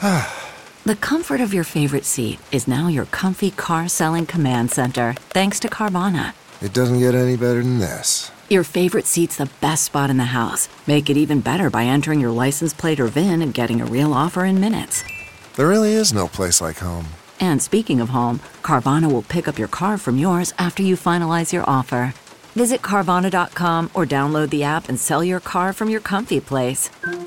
The comfort of your favorite seat is now your comfy car selling command center, thanks to Carvana. It doesn't get any better than this. Your favorite seat's the best spot in the house. Make it even better by entering your license plate or VIN and getting a real offer in minutes. There really is no place like home. And speaking of home, Carvana will pick up your car from yours after you finalize your offer. Visit Carvana.com or download the app and sell your car from your comfy place.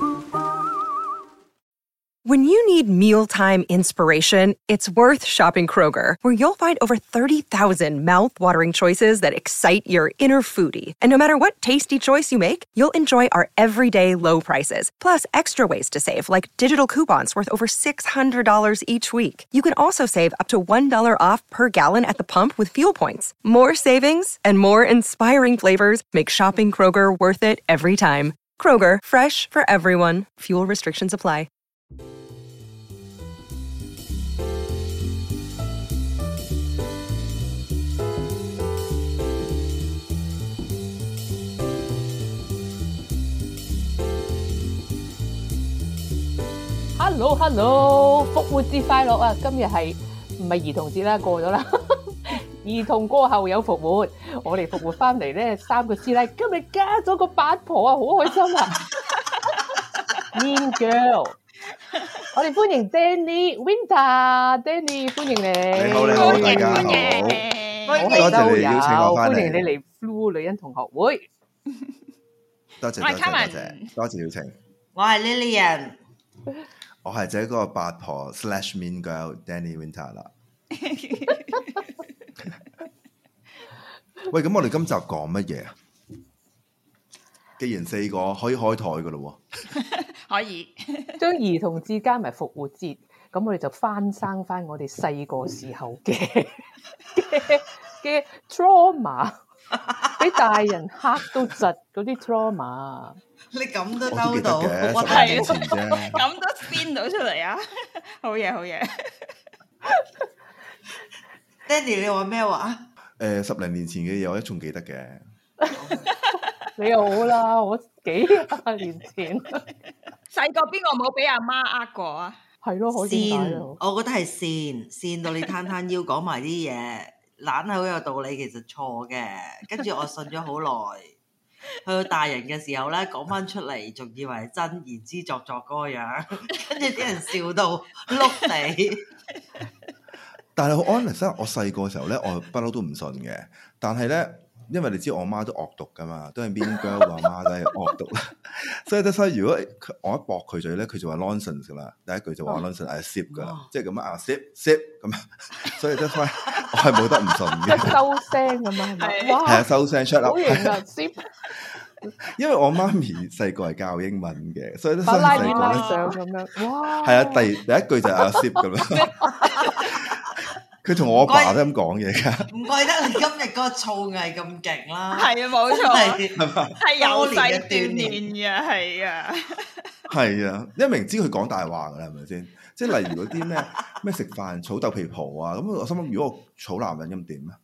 When you need mealtime inspiration, it's worth shopping Kroger, where you'll find over 30,000 mouth-watering choices that excite your inner foodie. And no matter what tasty choice you make, you'll enjoy our everyday low prices, plus extra ways to save, like digital coupons worth over $600 each week. You can also save up to $1 off per gallon at the pump with fuel points. More savings and more inspiring flavors make shopping Kroger worth it every time. Kroger, fresh for everyone. Fuel restrictions apply. Hello， 復活節快樂啊！今日係唔係兒童節啦？過咗啦，兒童過後有復活，我哋復活翻嚟咧，3個師奶今日加咗個八婆啊，好開心啊 ！Mean Girl， 我哋歡迎 Danny Winter，Danny 歡迎你， 你好，大家好，多謝你邀請我翻嚟， 歡迎你嚟 Flu 女人同學會， 多謝邀請， 我係 Lilian。 我係這個八婆 /mean girl Danny Winter 啦。喂，咁我哋今集講乜嘢啊？既然4個可以開台噶咯喎， 可以將兒童節加埋復活節，咁我哋就翻生翻我哋細個時候嘅 trauma， 俾大人嚇到窒嗰啲 trauma。 你咁都兜到， 我10年前啫， 咁都 spin 到出嚟啊！好嘢，好嘢。 Danny， 你話咩話 ？10零年前嘅嘢我仲記得嘅。 你又好啦，我幾廿年前細個邊個冇俾阿媽呃過啊？ 係咯，好點解？ 我覺得係跣到你攤腰講埋啲嘢，懶係好有道理，其實錯嘅。跟住我信咗好耐。去到大人嘅時候咧，講翻出嚟，仲以為係真言之鑿嗰個樣，跟住啲人笑到碌地。 但係好 honest， 我細個嘅時候咧，我不嬲都唔信嘅。但係咧，因為你知我媽都惡毒噶嘛，都係 mean girl 個媽都係惡毒啦。所以如果我一駁佢嘴咧，佢就話 nonsense 噶啦。第一句就話 nonsense，係 sip 噶啦，即係咁樣啊 sip 咁。所以我係冇得唔信嘅。 收聲咁啊，係咪？ 係啊，收聲 shut up。 好型啊 sip。 因為我媽咪細個係教英文嘅，所以都細個咧上咁樣，哇！ 係啊，第一句就係阿 Sip 咁樣。佢同我阿爸都咁講嘢㗎。 唔怪得你今日嗰個造詣咁勁啦。 係啊，冇錯，係由細鍛鍊嘅，係啊。 係啊，因為明知佢講大話㗎啦，係咪先？即係例如嗰啲咩食飯炒豆皮婆啊，咁我心諗，如果我炒男人咁點啊？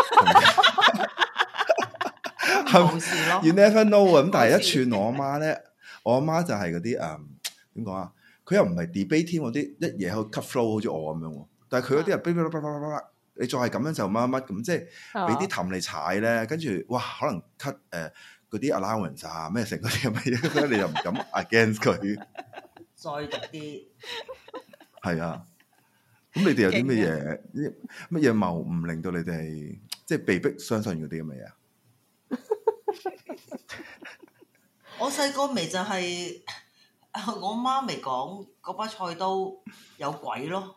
冇事咯 You never know 啊！咁但係一串我阿媽咧，我阿媽就係嗰啲點講啊？佢又唔係 debate 添嗰啲一嘢去 cut flow 好似我咁樣喎。但係佢嗰啲人你再係咁樣就乜乜咁，即係俾啲氹你踩咧，跟住哇可能 cut 嗰啲 allowance 啊咩成嗰啲咁嘅嘢，所以你又唔敢 against 佢。 再毒啲係啊！咁你哋有啲乜嘢謬誤令到你哋即係被逼相信嗰啲咁嘅嘢啊？ 我細個咪就係我媽咪講嗰把菜刀有鬼咯，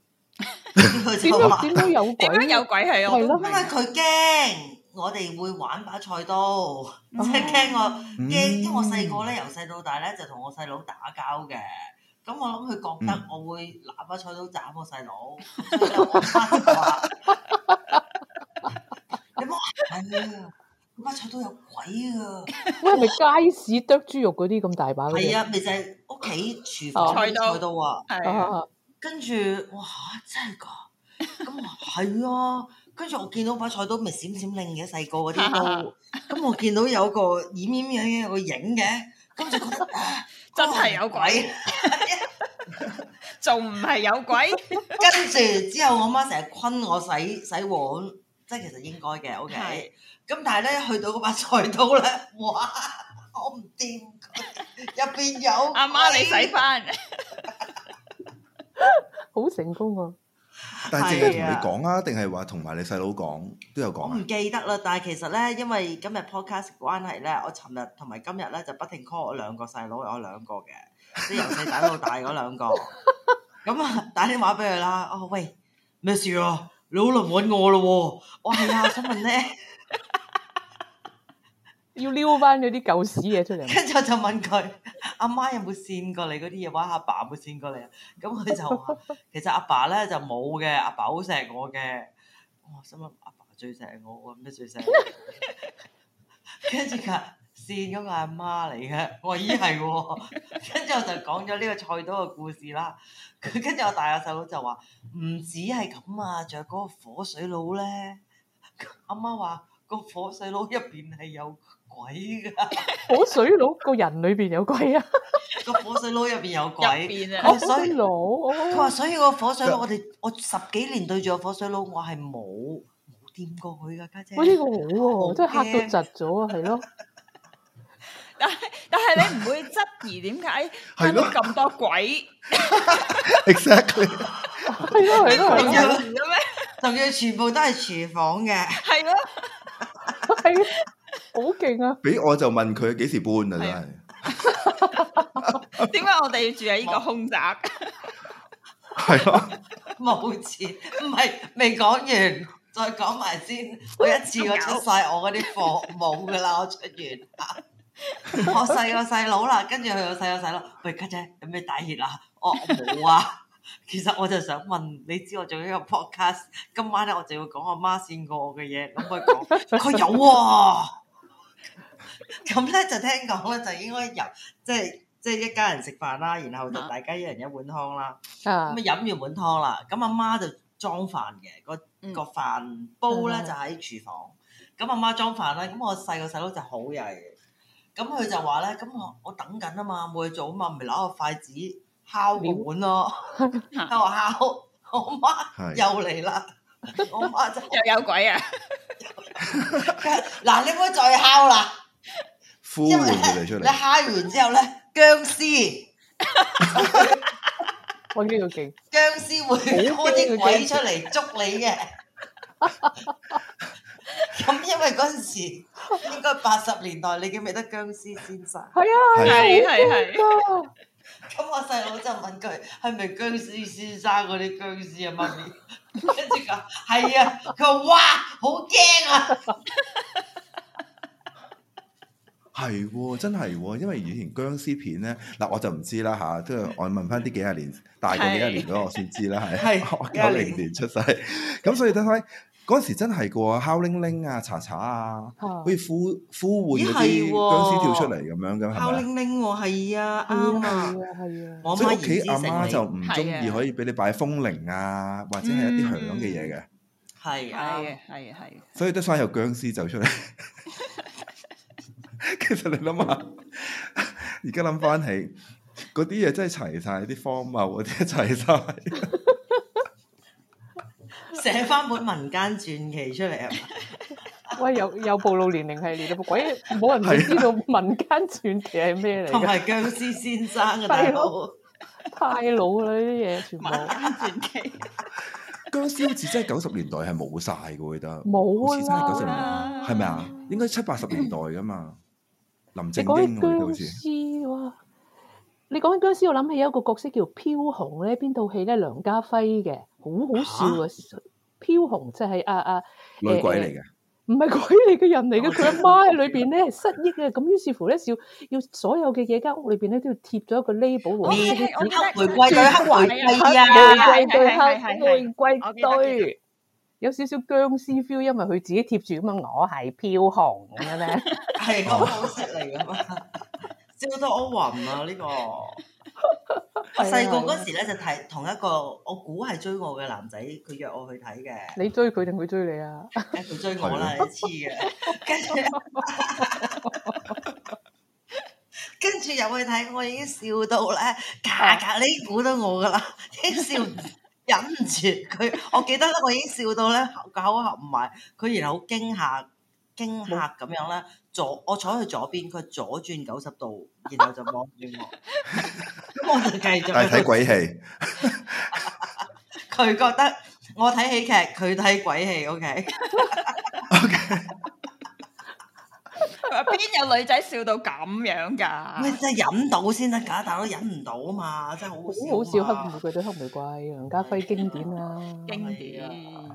點都有鬼？ 點樣有鬼係我？ 因為佢驚我哋會玩把菜刀，即係驚我驚，因為我細個咧由細到大咧就同我細佬打交嘅，咁我諗佢覺得我會拿把菜刀斬我細佬，所以我媽就話：你冇係啊！嗰把菜刀有鬼啊！ 喂，係咪街市剁豬肉嗰啲咁大把？ 係啊，咪就係屋企廚房菜刀啊！ 係跟住哇，真係㗎！咁話係啊，跟住我見到把菜刀咪閃閃亮嘅細個嗰啲刀，咁我見到有個掩個影嘅，跟住覺得真係有鬼， 仲唔係有鬼？ 跟住之後，我媽成日昆我洗碗，即係其實應該嘅，OK。 係咁但係咧，去到嗰把菜刀咧，哇！我唔掂佢，入邊有阿媽你洗翻， 好成功啊！ 但係淨係同你講啊，定係話同埋你細佬講都有講啊？ 我唔記得啦，但係其實咧，因為今日 podcast 關係咧，我尋日同埋今日咧就不停 call 我兩個細佬，我兩個嘅，即係由細打到大嗰兩個。咁啊，打電話俾佢啦。哦，喂，咩事啊？你好耐唔揾我咯喎！我係啊，我想問咧， 要撩翻嗰啲舊屎嘢出嚟。 跟住我就問佢：阿媽有冇線過你嗰啲嘢？話阿爸有冇線過你啊？咁佢就話：其實阿爸咧就冇嘅，阿爸好錫我嘅。我心諗阿爸最錫我，咩最錫？跟住佢話線嗰個阿媽嚟嘅。我話咦係喎。跟住我就講咗呢個菜刀嘅故事啦。跟住我大個細佬就話唔止係咁啊，仲有嗰個火水佬咧。阿媽話個火水佬入邊係有鬼㗎。 火水佬個人裏邊有鬼啊！ 個火水佬入邊有鬼。 入邊啊佢話所以佬， 佢話所以個火水佬我10幾年對住個火水佬，我係冇掂過佢㗎，家姐。 哇！呢個好喎，真係嚇到窒咗啊，係咯。 但係你唔會質疑點解聽到咁多鬼 Exactly， 係咯係咯係咯， 嘅咩？ 仲要全部都係廚房嘅。 係咯， 係好勁啊！ 俾我就問佢幾時搬啊？真係點解我哋要住喺呢個空宅？ 係咯， 冇錢，唔係未講完，再講埋先。我一次過出晒我嗰啲貨冇㗎啦，我出完。我細個細佬啦，跟住佢個細個細佬，喂家姐有咩大熱啊？我冇啊。其實我就想問，你知我做呢個 podcast， 今晚咧我就要講我媽線過我嘅嘢，咁佢講佢有喎。咁咧就聽講咧就應該由即係一家人食飯啦，然後就大家一人一碗湯啦。咁啊飲完碗湯啦，咁阿媽就裝飯嘅，個飯煲咧就喺廚房。咁阿媽裝飯啦，咁我細個細佬就好曳嘅。咁佢就話咧，咁我等緊啊嘛，冇嘢做啊嘛，咪攞個筷子敲個碗咯。喺度敲，我媽又嚟啦，我媽就又有鬼啊！ 嗱，你唔好再敲啦， 呼喚佢哋出你嚟。 敲完之後咧，僵屍， 哇！呢個勁， 僵屍會拖啲鬼出嚟捉你嘅。咁因為嗰陣時應該80年代，你記唔記得僵屍先生？ 係啊係。 咁我細佬就問佢係咪僵屍先生嗰啲僵屍啊，媽咪？跟住佢係啊，佢話哇好驚啊！ 係喎，真係喎，因為以前僵屍片咧，嗱我就唔知啦嚇，即係我問翻啲幾廿年大過幾廿年嗰個我先知啦，係我90年出世，咁所以睇睇嗰陣時真係個敲鈴鈴啊、查查啊，好似呼喚嗰啲僵屍跳出嚟咁樣嘅，係咪？ 敲鈴鈴喎，係啊，啱啊， 係啊， 我所以屋媽言之企阿媽就成理， 唔中意可以俾你擺風鈴啊，或者係一啲響嘅嘢嘅， 係啊， 係。 所以得翻有僵屍走出嚟。其實你諗下，而家諗翻起嗰啲嘢真係齊晒，啲荒謬嗰啲齊晒。 寫翻本民間傳奇出嚟係嘛？ 喂，有暴露年齡系列啦，鬼冇人會知道民間傳奇係咩嚟嘅， 同埋僵屍先生嘅大佬， 太老啦呢啲嘢，全部傳奇僵屍好似真係90年代係冇晒嘅，我記得冇好似真係90年啦代，係咪啊？應該70、80年代噶嘛。林正你講起僵英我記得好似屍哇！你講起僵屍，我諗起有一個角色叫飄紅咧，邊套戲咧？梁家輝嘅，好好笑啊！飄紅就係女鬼嚟嘅， 唔係鬼嚟嘅人嚟嘅，佢阿媽喺裏邊咧失憶啊！咁於是乎咧，要所有嘅嘢間屋裏邊咧都要貼咗一個 label， 我玫記得瑰對黑玫瑰啊， 玫瑰對黑係玫瑰我記得對，有少少僵屍 feel，因為佢自己貼住咁啊，我係飄紅咁樣咧。 係個好食嚟噶嘛，笑到我暈啊！呢個我細個嗰時咧就睇同一個，我估係追我嘅男仔，佢約我去睇嘅。 你追佢定佢追你啊？ 佢追我啦，你黐嘅。 跟住入去睇，我已經笑到咧，嘎嘎，你已經估到我噶啦，已經笑忍唔住佢。我記得咧，我已經笑到咧個口合唔埋，佢然後好驚嚇咁樣咧，我坐喺左邊，佢左轉90度，然後就望住我，咁我就繼續。 但係睇鬼戲， 佢覺得我睇喜劇，佢睇鬼戲。OK。 邊有女仔笑到咁樣㗎？ 喂，真係忍到先得㗎，大佬忍唔到啊嘛，真係好笑。 好笑黑玫瑰對黑玫瑰，梁家輝經典啊， 經典。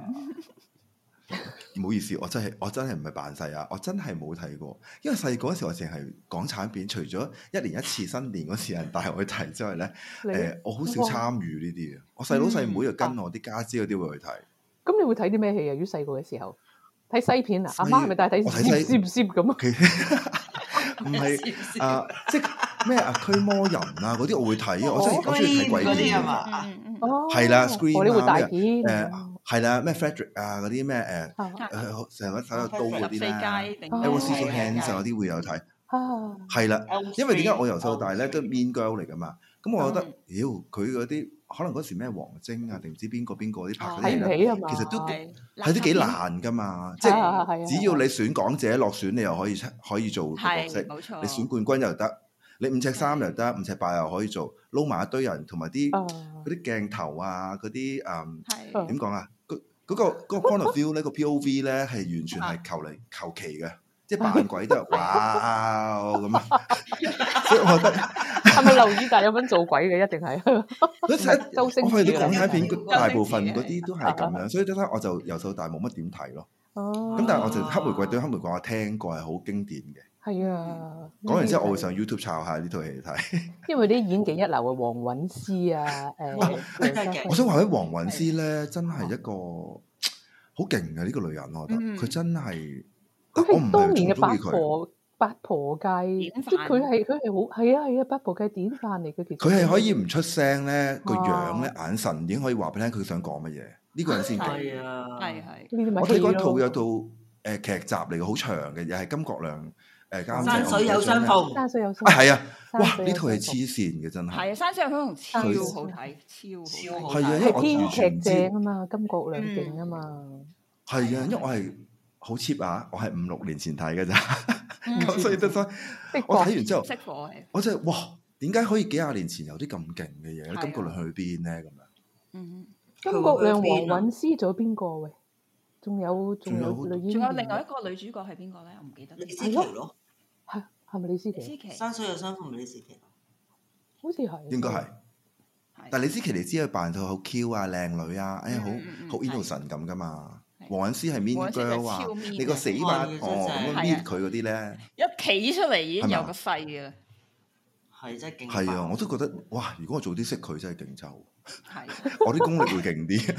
唔好意思，我真係唔係扮細啊！我真係冇睇過，因為細個嗰時我淨係港產片，除咗一年一次新年嗰時人帶我去睇之外咧，我好少參與呢啲嘅。我細佬細妹就跟我啲家姐嗰啲會去睇。 咁你會睇啲咩戲啊？如果細個嘅時候睇西片啊？阿媽係咪帶睇攝攝咁啊？ 唔係啊，即係咩啊？驅魔人啊嗰啲我會睇啊！我真係我中意睇鬼片啊！係啦 ，Scream 啊咩係啦，咩 Frederick 啊嗰啲咩成個手有刀嗰啲咧 Edward Scissorhands 嗰啲會有睇。係啦，因為點解我由細到大咧都 Mean Girl 嚟噶嘛？咁我覺得，妖佢嗰啲可能嗰時咩黃晶啊定唔知邊個啲拍嗰啲咧，其實都係都幾難噶嘛。即係只要你選港姐落選，你又可以做角色。你選冠軍又得，你5尺3又得，5尺8又可以做，撈埋一堆人，同埋啲嗰啲鏡頭啊，嗰啲點講啊？嗰個 point of view 咧，個 POV 咧係完全係求其嘅。即係扮鬼都係哇咁啊！所以我覺得係咪劉以達有份做鬼嘅？一定係。周星馳我去到港產片大部分嗰啲都係咁樣，所以得我就由細到大冇乜點睇咯。咁但係我就黑玫瑰對黑玫瑰我聽過係好經典嘅。 係啊， 講完之後我會上 YouTube 抄下呢套戲嚟睇。 因為啲演技一流嘅黃韻詩啊， 我想話咧，黃韻詩咧真係一個好勁嘅呢個女人，我覺得佢真係。 佢係當年嘅八婆界，即係佢係好係啊八婆界典範嚟嘅。其實佢係可以唔出聲咧，個樣咧眼神已經可以話俾你聽佢想講乜嘢。呢個人先勁。 係啊， 係。 我睇嗰套有套劇集嚟嘅，好長嘅，又係金國亮監製。 山水有相逢。 山水有相逢。 係啊！哇！呢套係黐線嘅真係。 係啊，山水有相逢超好睇，超好睇。 係啊，因為我編劇正啊嘛，金國亮勁啊嘛。 係啊，因為我係。好 cheap 啊！我係5、6年前睇嘅咋，咁所以得翻。我睇完之後，我真係哇！點解可以幾廿年前有啲咁勁嘅嘢咧？金國亮去邊咧？咁樣。 金國亮、黃韻詩仲有邊個喂？仲有另外一個女主角係邊個咧？我唔記得。 李思琪咯， 係咪李思琪？ 山水有相逢，李思琪。 好似係。 應該係。但李思琪你知佢扮到好 Q 啊、靚女啊，好 innocent 咁噶嘛？黃韻詩係 Mean Girl 啊！你個死八婆咁樣搣佢嗰啲咧， 一企出嚟已經有個勢嘅， 係真係勁。 係啊，我都覺得哇！如果我早啲識佢，真係勁抽。係，我啲功力會勁啲。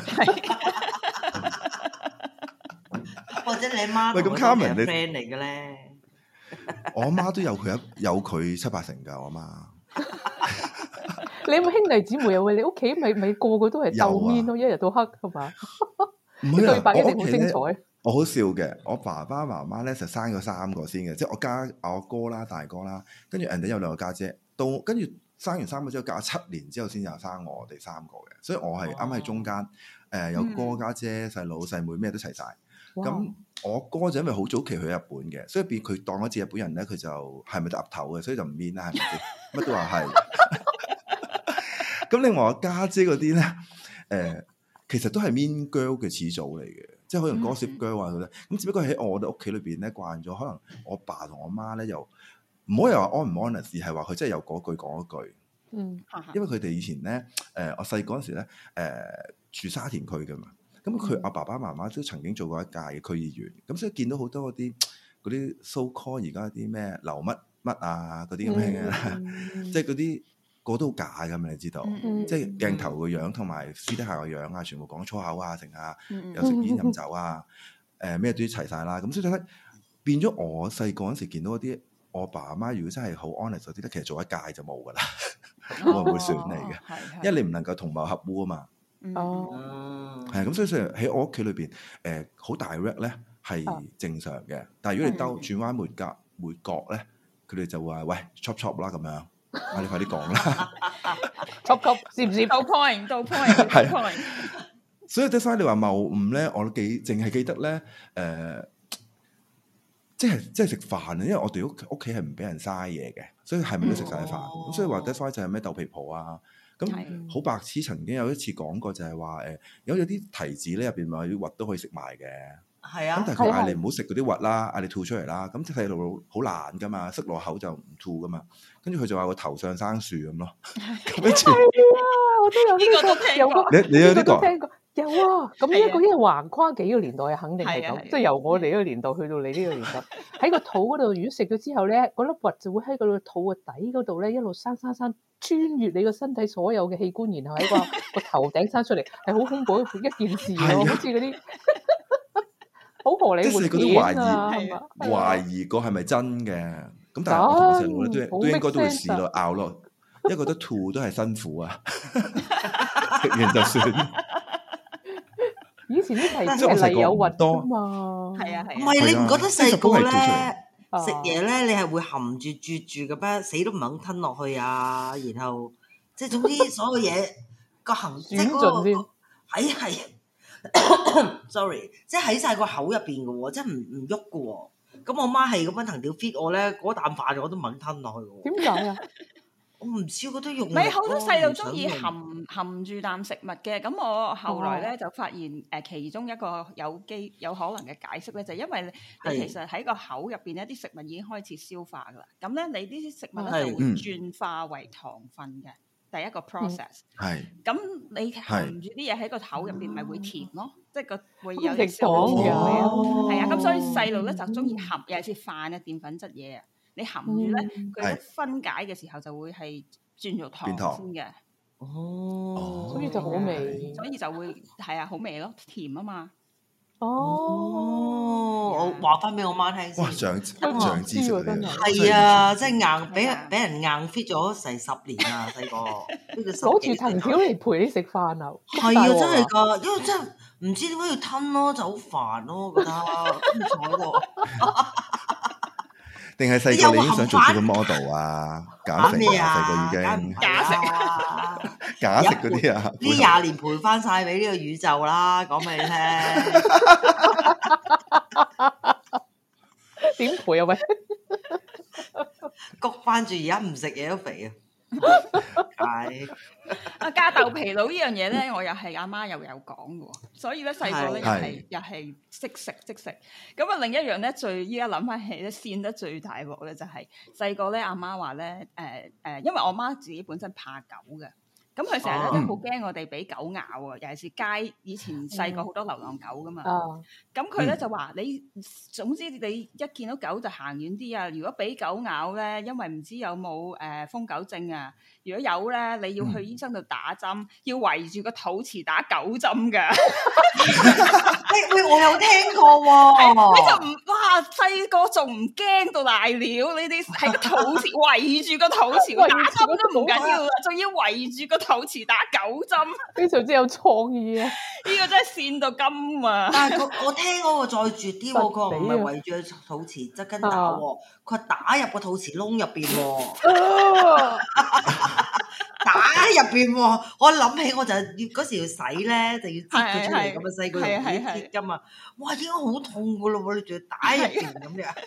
或者你媽喂咁 Carmen 你 friend 嚟嘅咧？ 我阿媽都有佢7、8成㗎，我阿媽。 你有冇兄弟姊妹啊？喂，你屋企咪個個都係鬥面咯，一日到黑係嘛？ 唔係啊！ 對白一定好精彩。 我好笑嘅，我爸爸媽媽咧就生咗3個先嘅，即係我哥啦、大哥啦，跟住人哋有2個家姐，到跟住生完3個之後，隔咗7年之後先又生我哋3個嘅，所以我係啱喺中間，有哥家姐、細佬細妹咩都齊晒。咁我哥就因為好早期去日本嘅，所以變佢當一次日本人咧，佢就係咪得岌頭嘅，所以就唔面啦，係咪先？乜都話係。咁另外我家姐嗰啲咧，其實都係 Mean Girl 嘅始祖嚟嘅，即係可能 Gossip Girl 啊嗰啲。咁只不過喺我哋屋企裏邊咧慣咗，可能我爸同我媽咧又唔可以話 on 唔 honest，而係話佢真係有嗰句講嗰句。因為佢哋以前咧，我細嗰陣時咧，住沙田區㗎嘛。咁佢阿爸爸媽媽都曾經做過一屆嘅區議員，咁所以見到好多嗰啲 so call 而家啲咩劉乜乜啊嗰啲咁嘅，即係嗰啲。個都好假㗎嘛，你知道，即係鏡頭個樣同埋私底下個樣啊，全部講粗口啊，成啊，又食煙飲酒啊，咩都齊晒啦。咁所以咧變咗我細個嗰時見到嗰啲我爸阿媽，如果真係好 honest 嗰啲咧，其實做一屆就冇㗎啦，我唔會選你嘅，因為你唔能夠同謀合污啊嘛。係咁，所以喺我屋企裏邊，好 direct 咧係正常嘅，但係如果你轉彎抹角咧。 佢哋就話喂 chop 啦咁樣，你快啲講啦。 chop 知唔知？ 到 point 係 所以即係你話謬誤咧，我都淨係記得咧，即係食飯啊，因為我哋屋企係唔俾人嘥嘢嘅，所以係咪都食晒飯？咁所以話 that's why 就係咩豆皮婆啊，咁好白痴。曾經有一次講過就係話有啲提子咧入邊咪啲核都可以食埋嘅。 係啊， 咁但係佢嗌你唔好食嗰啲核啦，嗌你吐出嚟啦。咁細路好懶噶嘛，塞落口就唔吐噶嘛。跟住佢就話個頭上生樹咁咯。咁跟住我都有呢個都聽過。 你有呢個？ 有啊，咁呢一個因為橫跨幾個年代，肯定係咁，即係由我哋呢個年代去到你呢個年代，喺個肚嗰度，如果食咗之後咧，嗰粒核就會喺個肚個底嗰度咧，一路生，穿越你個身體所有嘅器官，然後喺個頭頂生出嚟，係好恐怖一件事咯，好似嗰啲好荷里活片啊， 懷疑過係咪真嘅？咁但係我同我細路咧都應該都會試落咬落，因為覺得吐都係辛苦啊，食完就算。 以前啲提子係嚟有核多嘛， 係啊， 唔係你唔覺得細個咧食嘢咧，你係會含住啜住嘅咩？死都唔肯吞落去啊！然後即係總之所有嘢個行即係嗰個係，sorry， 即係喺晒個口入邊嘅喎，即係唔喐嘅喎。咁我媽係咁樣藤條 fit 我咧，嗰啖飯我都唔肯吞落去喎。 點解啊？ 我唔知，我覺得用唔係好多細路中意含住啖食物嘅，咁我後來咧就發現其中一個有可能嘅解釋咧，就係因為你其實喺個口入邊咧，啲食物已經開始消化噶啦，咁咧你呢啲食物咧就會轉化為糖分嘅第一個 process。係。咁你含住啲嘢喺個口入邊，咪會甜咯，即係個會有啲少甜嘅。係啊，咁所以細路咧就中意含，尤其是飯啊澱粉質嘢啊。你含住咧，佢一分解嘅時候就會係轉做糖先嘅。 哦，所以就好味， 所以就會係啊，好味咯，甜啊嘛。 我話翻俾我媽聽先。 哇，長知識嚟， 係啊，即係硬俾人硬 fit 咗成10年啊，細個攞住藤條嚟陪你食飯啊。 係啊，真係㗎，因為真係唔知點解要吞咯，就好煩咯，覺得咁坐喺度。 定係細個你已經想做咗個 model 啊？減肥啊！細個已經假食嗰啲啊！ 呢20年賠翻晒俾呢個宇宙啦，講俾你聽。 點賠啊？喂， 谷翻住而家唔食嘢都肥啊！係加豆皮佬呢樣嘢咧，我又係阿媽又有講嘅喎，所以咧細個咧又係識食即食。咁啊另一樣咧，依家諗翻起咧，跣得最大鑊咧就係細個咧，阿媽話咧因為我媽自己本身怕狗嘅。咁佢成日咧都好驚我哋俾狗咬啊！尤其是街以前細個好多流浪狗噶嘛。咁佢咧就話：你總之你一見到狗就行遠啲啊！如果俾狗咬咧，因為唔知有冇瘋狗症啊。如果有咧，你要去醫生度打針，要圍住個肚臍打9針㗎。 喂，我有聽過喎。 你就唔哇細個仲唔驚到瀨尿？呢啲係個肚臍圍住個肚臍打針都唔緊要啦，仲要圍住個肚臍打9針， 非常之有創意啊！ 呢個真係跣到金啊！ 但係我聽嗰個再絕啲喎，佢話唔係圍住個肚臍側跟打喎，佢話打入個肚臍窿入邊喎。打入邊喎，我諗起我就要嗰時要洗咧，就要擠佢出嚟咁啊，細個要擠㗎嘛，哇，應該好痛噶咯喎，你仲要打入邊咁樣。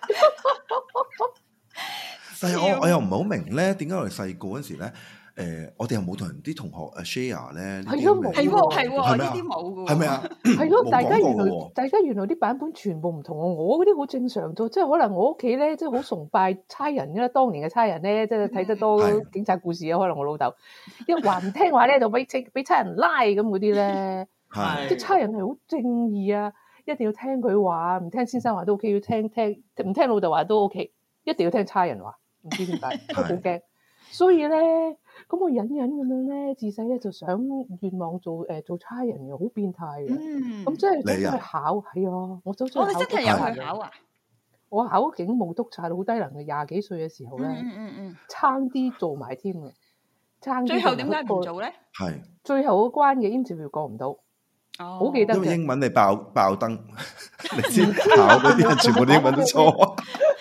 但係我又唔係好明咧，點解我哋細個嗰時咧，我哋又冇同啲同學share 咧？ 係咯，冇， 係喎，呢啲冇㗎喎。 係咪啊？ 係咯，大家原來啲版本全部唔同喎。我嗰啲好正常啫，即係可能我屋企咧，即係好崇拜差人啦。當年嘅差人咧，即係睇得多警察故事啊。可能我老豆一話唔聽話咧，就俾差人拉咁嗰啲咧。即係差人係好正義啊，一定要聽佢話，唔聽先生話都 OK， 要聽唔聽老豆話都 OK， 一定要聽差人話。唔知點解都好驚，所以咧，咁我隱隱咁樣咧，自細咧就想願望做差人嘅，好變態嘅。咁即係走去考，係啊，我走咗去考。 你真係有去考啊？ 我考警務督察，好低能嘅，20幾歲嘅時候咧，差啲做埋添啊！ 最後點解唔做咧？ 係最後嗰關嘅 interview 過唔到，好記得。 因為英文你爆燈，你先考嗰啲人全部啲英文都錯。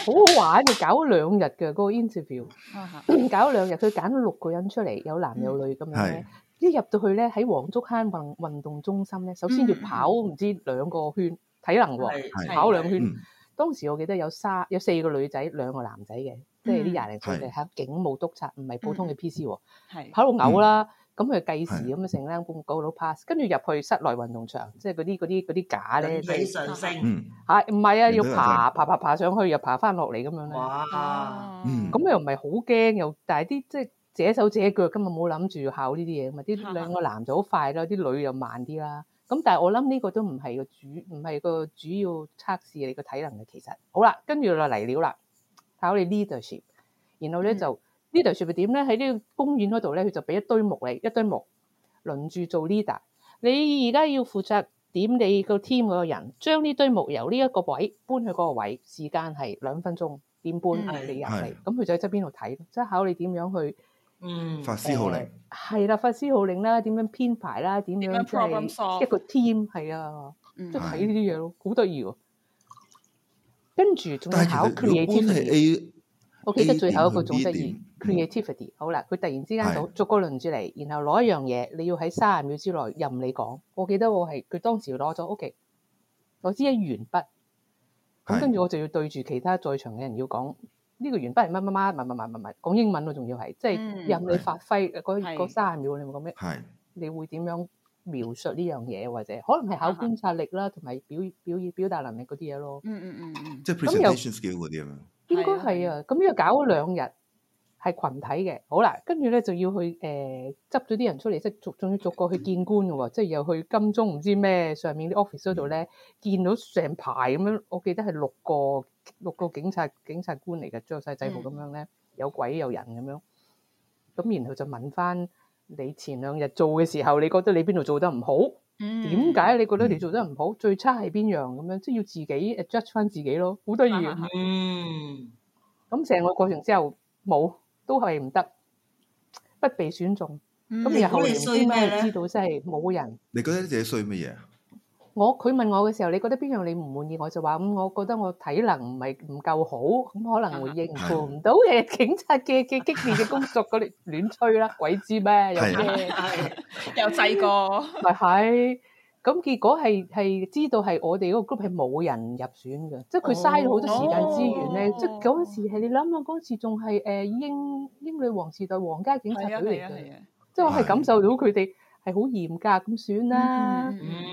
好好玩嘅，搞咗2日嘅嗰個 interview，搞咗2日，佢揀咗6個人出嚟，有男有女咁樣咧。一入到去咧，喺黃竹坑運動中心咧，首先要跑唔知2個圈體能喎，跑2圈。當時我記得有4個女仔，2個男仔嘅，即係啲20零歲嘅嚇警務督察，唔係普通嘅 PC 喎，跑到嘔啦。咁佢計時咁啊，成啦，go 到 pass，跟住入去室內運動場，即係嗰啲架咧， 起上升嚇，唔係啊，要爬上去，又爬翻落嚟咁樣咧。 哇！ 咁又唔係好驚，又但係啲即係借手借腳，根本冇諗住考呢啲嘢嘛。啲2個男就好快啦，啲女又慢啲啦。咁但係我諗呢個都唔係個主要測試你個體能嘅。其實好啦，跟住就嚟料啦，考你 leadership， 然後咧就。leadership 係點咧？喺呢個公園嗰度咧，佢就俾一堆木輪住做 leader。你而家要負責點你個 team 嗰個人，將呢堆木由呢一個位搬去嗰個位，時間係2分鐘，點搬你入嚟？咁佢就喺側邊度睇，即係考你點樣去發施號令。係啦，發施號令啦，點樣編排啦，點樣即係一個 team 係啊，即係睇呢啲嘢咯，好得意喎。跟住仲要考 creativity。我記得最後一個總則creativity， 好啦，佢突然之間就逐個輪住嚟，然後攞一樣嘢，你要喺30秒之內任你講。我記得佢當時攞咗 OK， 攞支鉛筆，咁跟住我就要對住其他在場嘅人要講呢個鉛筆係乜乜乜乜乜乜乜乜，講英文咯，仲要係即係任你發揮嗰30秒，你會講咩？你會點樣描述呢樣嘢，或者可能係考觀察力啦，同埋表達能力嗰啲嘢咯。 即係 presentation skill 嗰啲啊嘛。 應該係啊，咁呢個搞咗2日，係群體嘅。好啦，跟住咧就要去執咗啲人出嚟，即係仲要逐個去見官嘅喎，即係又去金鐘唔知咩上面啲 office 嗰度咧，見到成排咁樣。我記得係6個警察官嚟嘅，着晒制服咁樣咧，有鬼有人咁樣。咁然後就問翻你前2日做嘅時候，你覺得你邊度做得唔好？點解你覺得你做得唔好？最差係邊樣咁樣？即係要自己 judge 翻自己咯，好得意啊！咁成個過程之後冇，都係唔得，不被選中。咁然後唔知咩知道真係冇人。 你覺得自己衰乜嘢？ 佢問我嘅時候，你覺得邊樣你唔滿意？我就話我覺得我體能唔夠好，咁可能會應付唔到嘅警察嘅激烈嘅工作嗰啲亂吹啦，鬼知咩？又咩？ 又細個， 咪係。咁結果係知道係我哋嗰個 group 係冇人入選嘅，即係佢嘥咗好多時間資源咧。即係嗰陣時係你諗下，嗰陣時仲係英女王時代皇家警察隊嚟嘅，即係我係感受到佢哋係好嚴格咁選啦。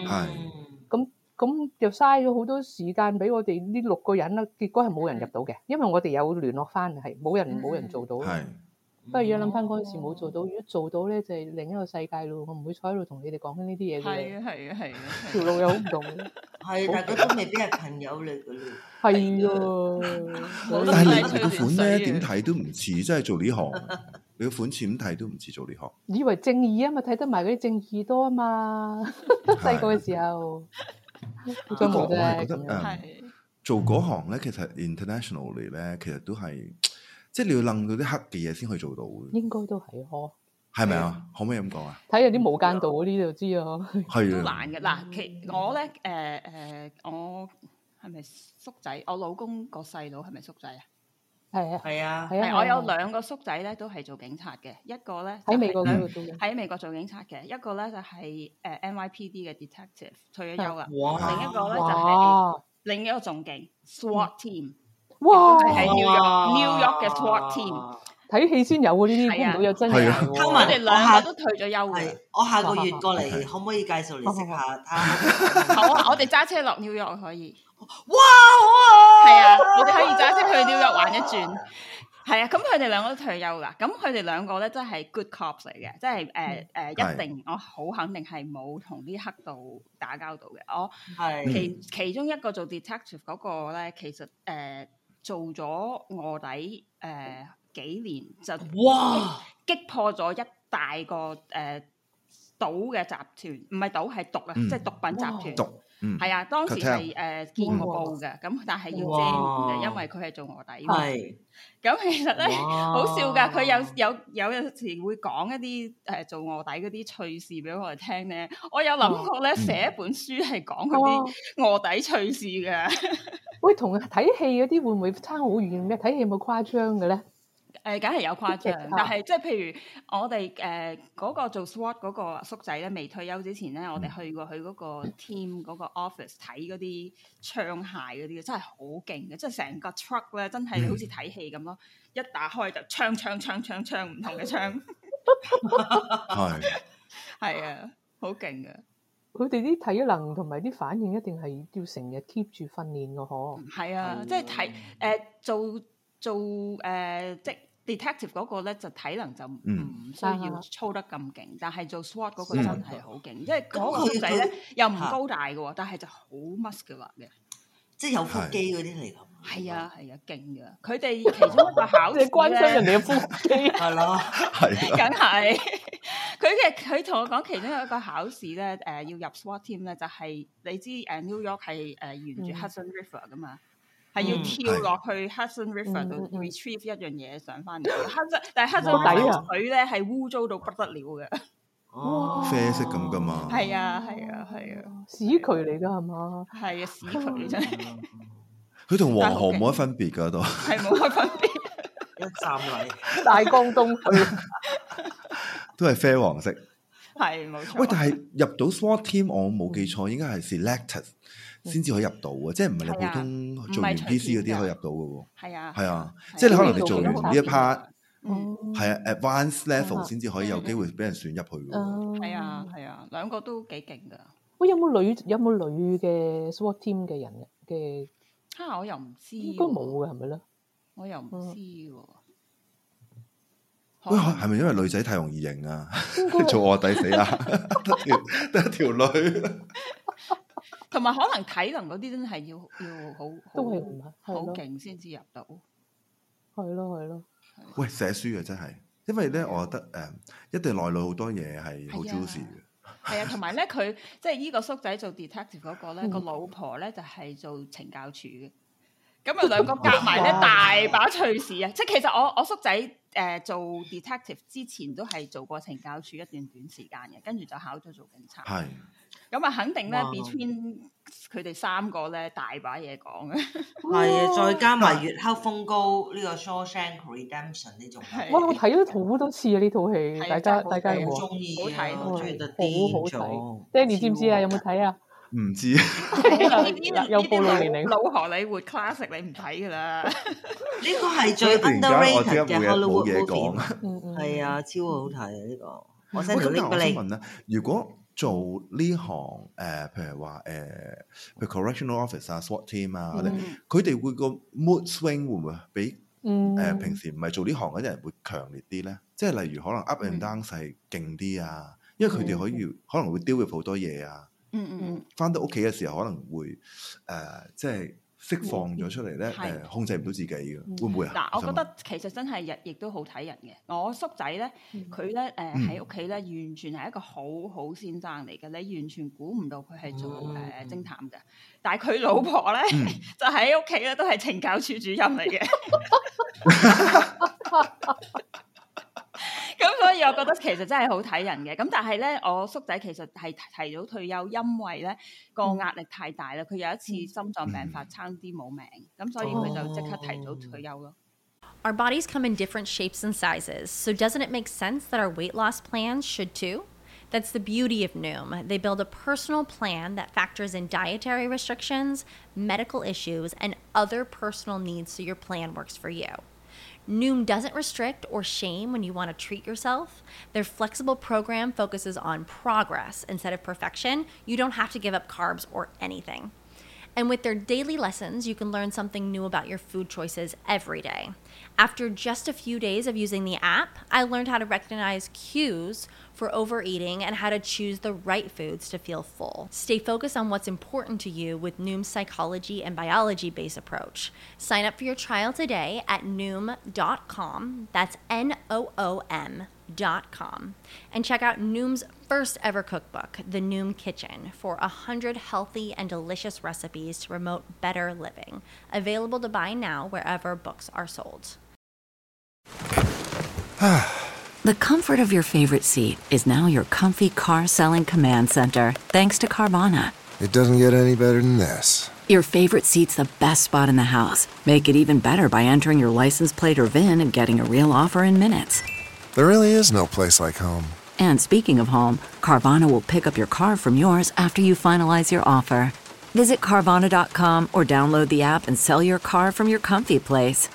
咁又嘥咗好多時間俾我哋呢6個人啦。結果係冇人入到嘅，因為我哋有聯絡翻，係冇人做到。不過而家諗翻嗰陣時冇做到，如果做到咧就係另一個世界咯。我唔會坐喺度同你哋講緊呢啲嘢嘅。係啊，條路又好唔同。係， 但係嗰都未必係朋友嚟嘅咯。 係啊， 但係你個款咧點睇都唔似，即係做呢行。你個款似點睇都唔似做呢行。 以為正義啊嘛，睇得埋嗰啲正義多啊嘛。細個嘅時候，好彩冇啫。咁樣做嗰行咧，其實 internationally 咧，其實都係。即係你要諗到啲黑嘅嘢先可以做到嘅， 應該都係呵， 係咪啊？可唔可以咁講啊？ 睇下啲無間道嗰啲就知啊， 係啊，難嘅嗱。我咧我係咪叔仔？我老公個細佬係咪叔仔啊？ 係啊， 我有2個叔仔咧，都係做警察嘅。一個咧喺美國喺美國做警察嘅，一個咧就係NYPD 嘅 detective 退咗休啦。另一個咧就係另一個仲勁 SWAT team。 哇！ 係 New York 嘅 SWAT team， 睇戲先有喎呢啲，估唔到有真人喎。 我哋2個都退咗休嘅。 我下個月過嚟，可唔可以介紹你識下？ 好啊，我哋揸車落 New York 可以。 哇！好啊！ 係啊，我哋可以揸車去 New York 玩一轉。係啊，咁佢哋2個都退休啦。咁佢哋2個咧真係 good cops 嚟嘅，即係一定我好肯定係冇同啲黑道打交道嘅。我其中一個做 detective 嗰個咧，其實做咗臥底幾年就擊破咗一大個賭嘅集團，唔係賭係毒啊，即係毒品集團。係啊，當時係見過報嘅，咁但係要遮面嘅，因為佢係做臥底。係咁，其實咧好笑㗎，佢有時會講一啲做臥底嗰啲趣事俾我哋聽咧。我有諗過咧寫一本書係講嗰啲臥底趣事嘅。 喂，同睇戲嗰啲會唔會差好遠嘅？睇戲有冇誇張嘅咧？ 梗係有誇張，但係即係譬如我哋嗰個做 SWOT 嗰個叔仔咧，未退休之前咧，我哋去過佢嗰個 team 嗰個 office 睇嗰啲槍械嗰啲，真係好勁嘅，即係成個 truck 咧，真係好似睇戲咁咯，一打開就槍唔同嘅槍，係啊，好勁嘅。佢哋啲體能同埋啲反應一定係要成日 keep 住訓練嘅嗬。 係啊，即係做即 detective 嗰個咧就體能就唔需要操得咁勁，但係做 SWOT 嗰個真係好勁，因為嗰個叔仔咧又唔高大嘅喎，但係就好 muscular 嘅， 即係有腹肌嗰啲嚟㗎。 係啊，勁㗎！佢哋其中一個考試咧， 關心人哋嘅腹肌係咯， 梗係佢同我講其中一個考試咧，要入 SWOT team 咧，就係你知New York 係沿住 Hudson River 㗎嘛。係要跳落去 Hudson River 度 retrieve 一樣嘢上翻嚟。但係 Hudson River 水咧係污糟到不得了嘅。 啡色咁噶嘛？ 係啊， 屎渠嚟㗎係嘛？ 係啊，屎渠真係。 佢同黃河冇乜分別㗎都。 係冇乜分別。 一站嚟大江東都係啡黃色。 係冇錯。 喂，但係入到 SWOT team，我冇記錯應該係 selected。先至可以入到啊！即係唔係你普通做完 PC 嗰啲可以入到嘅喎？係啊，即係你可能你做完呢一 part，係啊 advanced level 先至可以有機會俾人選入去嘅喎。 係啊，兩個都幾勁㗎。 喂，有冇女嘅 SWOT team 嘅人嘅？ 我又唔知。 應該冇嘅係咪咧？ 我又唔知喎。 喂，係咪因為女仔太容易認啊？做臥底死啊！得一條女。 同埋可能體能嗰啲真係要好勁先至入到。 係咯。 喂，寫書啊真係，因為咧，我覺得一定內裏好多嘢係好 juicy 嘅。 係啊，同埋咧，佢即係呢個叔仔做 detective 嗰個咧，個老婆咧就係做懲教處嘅。咁啊，兩個夾埋咧大把趣事啊！即係其實我叔仔做 detective 之前都係做過懲教處一段短時間嘅，跟住就考咗做警察。 係。 咁啊，肯定咧 between 佢哋三個咧大把嘢講嘅。 係啊，再加埋月黑風高呢個 Shawshank Redemption 呢種。 哇！我睇咗好多次啊呢套戲，大家有冇中意？ 好睇， 好中意得癲咗。Danny 知唔知啊？有冇睇啊？ 唔知。 有暴露年齡。 老荷里活 classic 你唔睇㗎啦。 呢個係最 underrated 嘅 Hollywood movie。係啊，超好睇啊！呢個。我想問咧，如果做呢行譬如話譬如 correctional office 啊、SWAT team 啊，佢哋會個 mood swing 會唔會比平時唔係做呢行嗰啲人會強烈啲咧？即係例如可能 up and down 係勁啲啊，因為佢哋可能會 deal with 好多嘢啊。返到屋企嘅時候可能會即係釋放咗出嚟咧，控制唔到自己嘅，會唔會啊？ 嗱，我覺得其實真係亦都好睇人嘅。我叔仔咧，佢咧喺屋企咧，完全係一個好好先生嚟嘅，你完全估唔到佢係做偵探嘅。但係佢老婆咧，就喺屋企咧都係懲教處主任嚟嘅。咁所以我覺得其實真係好睇人嘅，咁但係咧，我叔仔其實係提早退休，因為咧個壓力太大啦。佢有一次心臟病發，差啲冇命，咁所以佢就即刻提早退休咯。 Our bodies come in different shapes and sizes, so doesn't it make sense that our weight loss plans should too? That's the beauty of Noom. They build a personal plan that factors in dietary restrictions, medical issues, and other personal needs so your plan works for you. Noom doesn't restrict or shame when you want to treat yourself. Their flexible program focuses on progress instead of perfection. You don't have to give up carbs or anything. And with their daily lessons, you can learn something new about your food choices every day. After just a few days of using the app, I learned how to recognize cues for overeating and how to choose the right foods to feel full. Stay focused on what's important to you with Noom's psychology and biology-based approach. Sign up for your trial today at Noom.com. That's NOOM.com. And check out Noom's first ever cookbook, The Noom Kitchen, for 100 healthy and delicious recipes to promote better living. Available to buy now wherever books are sold. The comfort of your favorite seat is now your comfy car selling command center, thanks to Carvana. It doesn't get any better than this. Your favorite seat's the best spot in the house. Make it even better by entering your license plate or VIN and getting a real offer in minutes. There really is no place like home. And speaking of home, Carvana will pick up your car from yours after you finalize your offer. Visit Carvana.com or download the app and sell your car from your comfy place.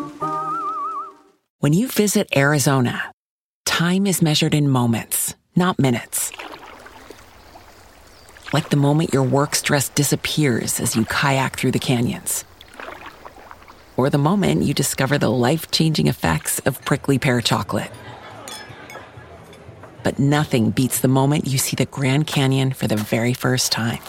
When you visit Arizona, time is measured in moments, not minutes. Like the moment your work stress disappears as you kayak through the canyons. Or the moment you discover the life-changing effects of prickly pear chocolate. But nothing beats the moment you see the Grand Canyon for the very first time.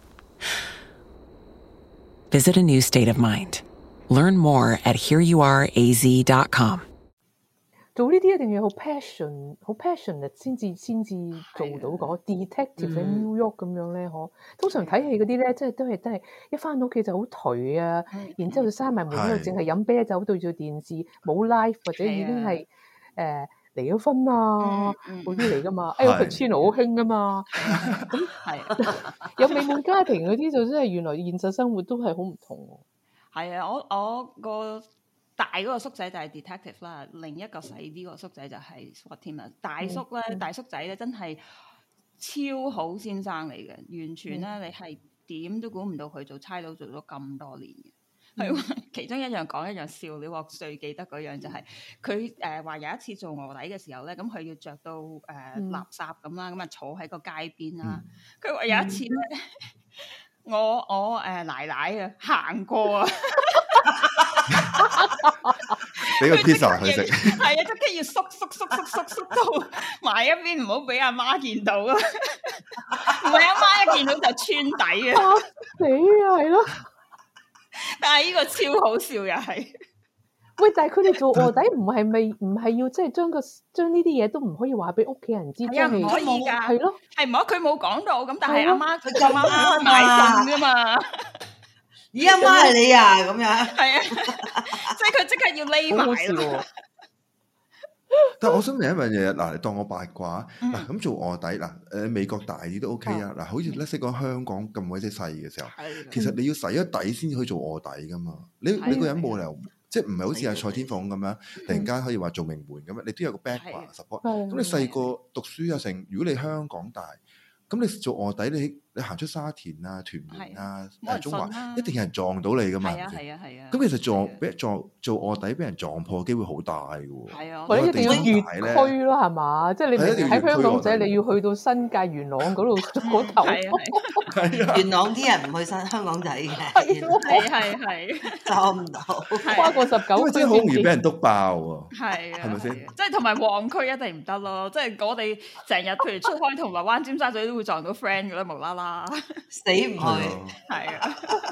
Visit a new state of mind. Learn more at hereyouareaz.com. 做呢啲一定要好 passionate 先至做到嗰 detective 喺 New York 咁樣咧，嗬。通常睇戲嗰啲咧，即係都係一翻到屋企就好頹啊，然之後就閂埋門喺度，淨係飲啤酒對住電視，冇 life 或者已經係離咗婚啊嗰啲嚟噶嘛。Al Pacino 好興噶嘛，咁係有美滿家庭嗰啲就真係原來現實生活都係好唔同。 係啊，我個大嗰個叔仔就係 detective 啦，另一個細啲個叔仔就係 SWAT team 啦。大叔仔咧真係超好先生嚟嘅，完全咧你係點都估唔到佢做差佬做咗咁多年嘅。佢其中一樣講一樣笑料，我最記得嗰樣就係佢話有一次做臥底嘅時候咧，咁佢要着到垃圾咁啦，咁啊坐喺個街邊啦。佢話有一次咧，我奶奶啊行過啊。 俾個 pizza 佢食， 係啊，即刻要縮到埋一邊，唔好俾阿媽見到啊！唔係阿媽一見到就穿底啊！ 死啊，係咯！ 但係呢個超好笑又係。 喂，但係佢哋做臥底唔係要即係將呢啲嘢都唔可以話俾屋企人知， 係啊，唔可以㗎， 係咯， 係唔好佢冇講到咁，但係阿媽佢阿媽買餸㗎嘛。 咦，阿媽係你啊？咁樣係啊，即係佢即刻要匿埋咯。 但係我想問一樣嘢，嗱，你當我八卦嗱，咁做臥底嗱，美國大啲都 OK 啊。嗱，好似咧識講香港咁鬼死細嘅時候，其實你要洗咗底先至可以做臥底噶嘛。你個人冇理由，即係唔係好似阿蔡天鳳咁樣，突然間可以話做名門咁樣，你都有個 background support。咁你細個讀書啊成，如果你香港大，咁你做臥底，你行出沙田啊、屯門啊、中環，一定有人撞到你噶嘛？ 係啊。 咁其實做臥底俾人撞破機會好大嘅喎。 係啊， 或者一定要越區咯，係嘛？即係你喺香港仔，你要去到新界元朗嗰度嗰頭。 元朗啲人唔去香港仔嘅， 係撞唔到， 跨過19區， 真係好容易俾人篤爆喎。 係啊， 係咪先？ 即係同埋旺區一定唔得咯。即係我哋成日譬如出開銅鑼灣、尖沙咀都會撞到 friend 嘅啦，無啦啦。 死唔去， 係啊！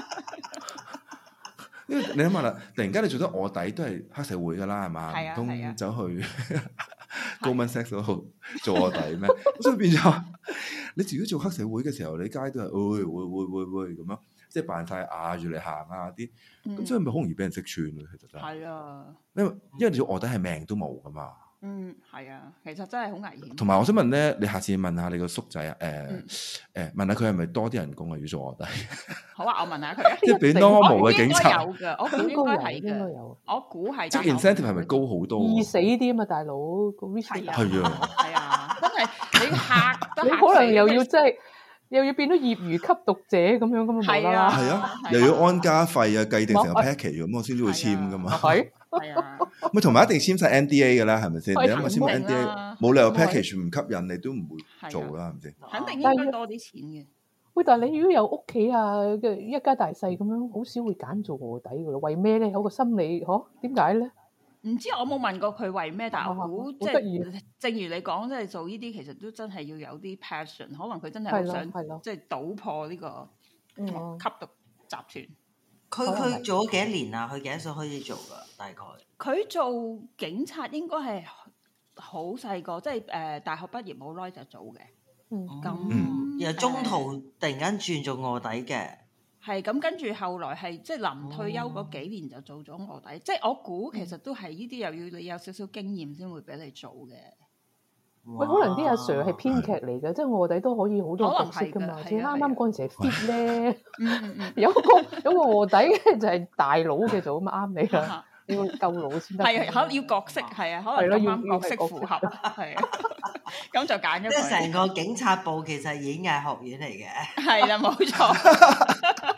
因為你諗下啦，突然間你做咗臥底都係黑社會噶啦，係嘛？唔通走去Goldman Sachs嗰度做臥底咩？所以變咗，你如果做黑社會嘅時候，你街都係會咁樣，即係扮晒壓住你行啊啲，咁所以咪好容易俾人識穿咯。其實真係， 係啊， 因為你做臥底係命都冇噶嘛。 係啊，其實真係好危險。 同埋我想問咧，你下次問下你個叔仔啊，問下佢係咪多啲人工啊？要做臥底。 好啊，我問下佢。 即係俾 normal 嘅警察。 有嘅，我估應該係嘅。我估係。 即係 incentive 係咪高好多？ 易死啲啊嘛，大佬個 risk 係啊， 真係你嚇得你可能又要即係。又要變到業餘吸毒者咁樣咁啊， 係啊，又要安家費啊，計定成個 package 咁，我先至會簽噶嘛。 係啊， 咪同埋一定簽晒 NDA 噶啦，係咪先？你諗下簽 NDA，冇理由 package 唔吸引你都唔會做啦，係咪先？ 肯定應該多啲錢嘅。 喂，但係你如果有屋企啊嘅一家大細咁樣，好少會揀做臥底噶咯。為咩咧？有個心理點解咧？ 唔知我冇問過佢為咩，但係我估即係正如你講，即係做呢啲其實都真係要有啲 passion， 可能佢真係好想即係搗破呢個吸毒集團。 佢做咗幾多年啊？佢幾多歲開始做噶？大概佢做警察應該係好細個，即係大學畢業冇耐就做嘅。咁然後中途突然間轉做臥底嘅。 係咁，跟住後來係即係臨退休嗰幾年就做咗臥底，即係我估其實都係呢啲又要你有少少經驗先會俾你做嘅。 喂，可能啲阿 Sir 係編劇嚟嘅，即係臥底都可以好多角色噶嘛。似啱啱嗰陣時係 fit 咧，有個臥底就係大佬嘅做咁啱你啦，要夠佬先得。 係可能要角色係啊，可能啱角色符合係啊，咁就揀咗。 即係成個警察部其實演藝學院嚟嘅。 係啦，冇錯。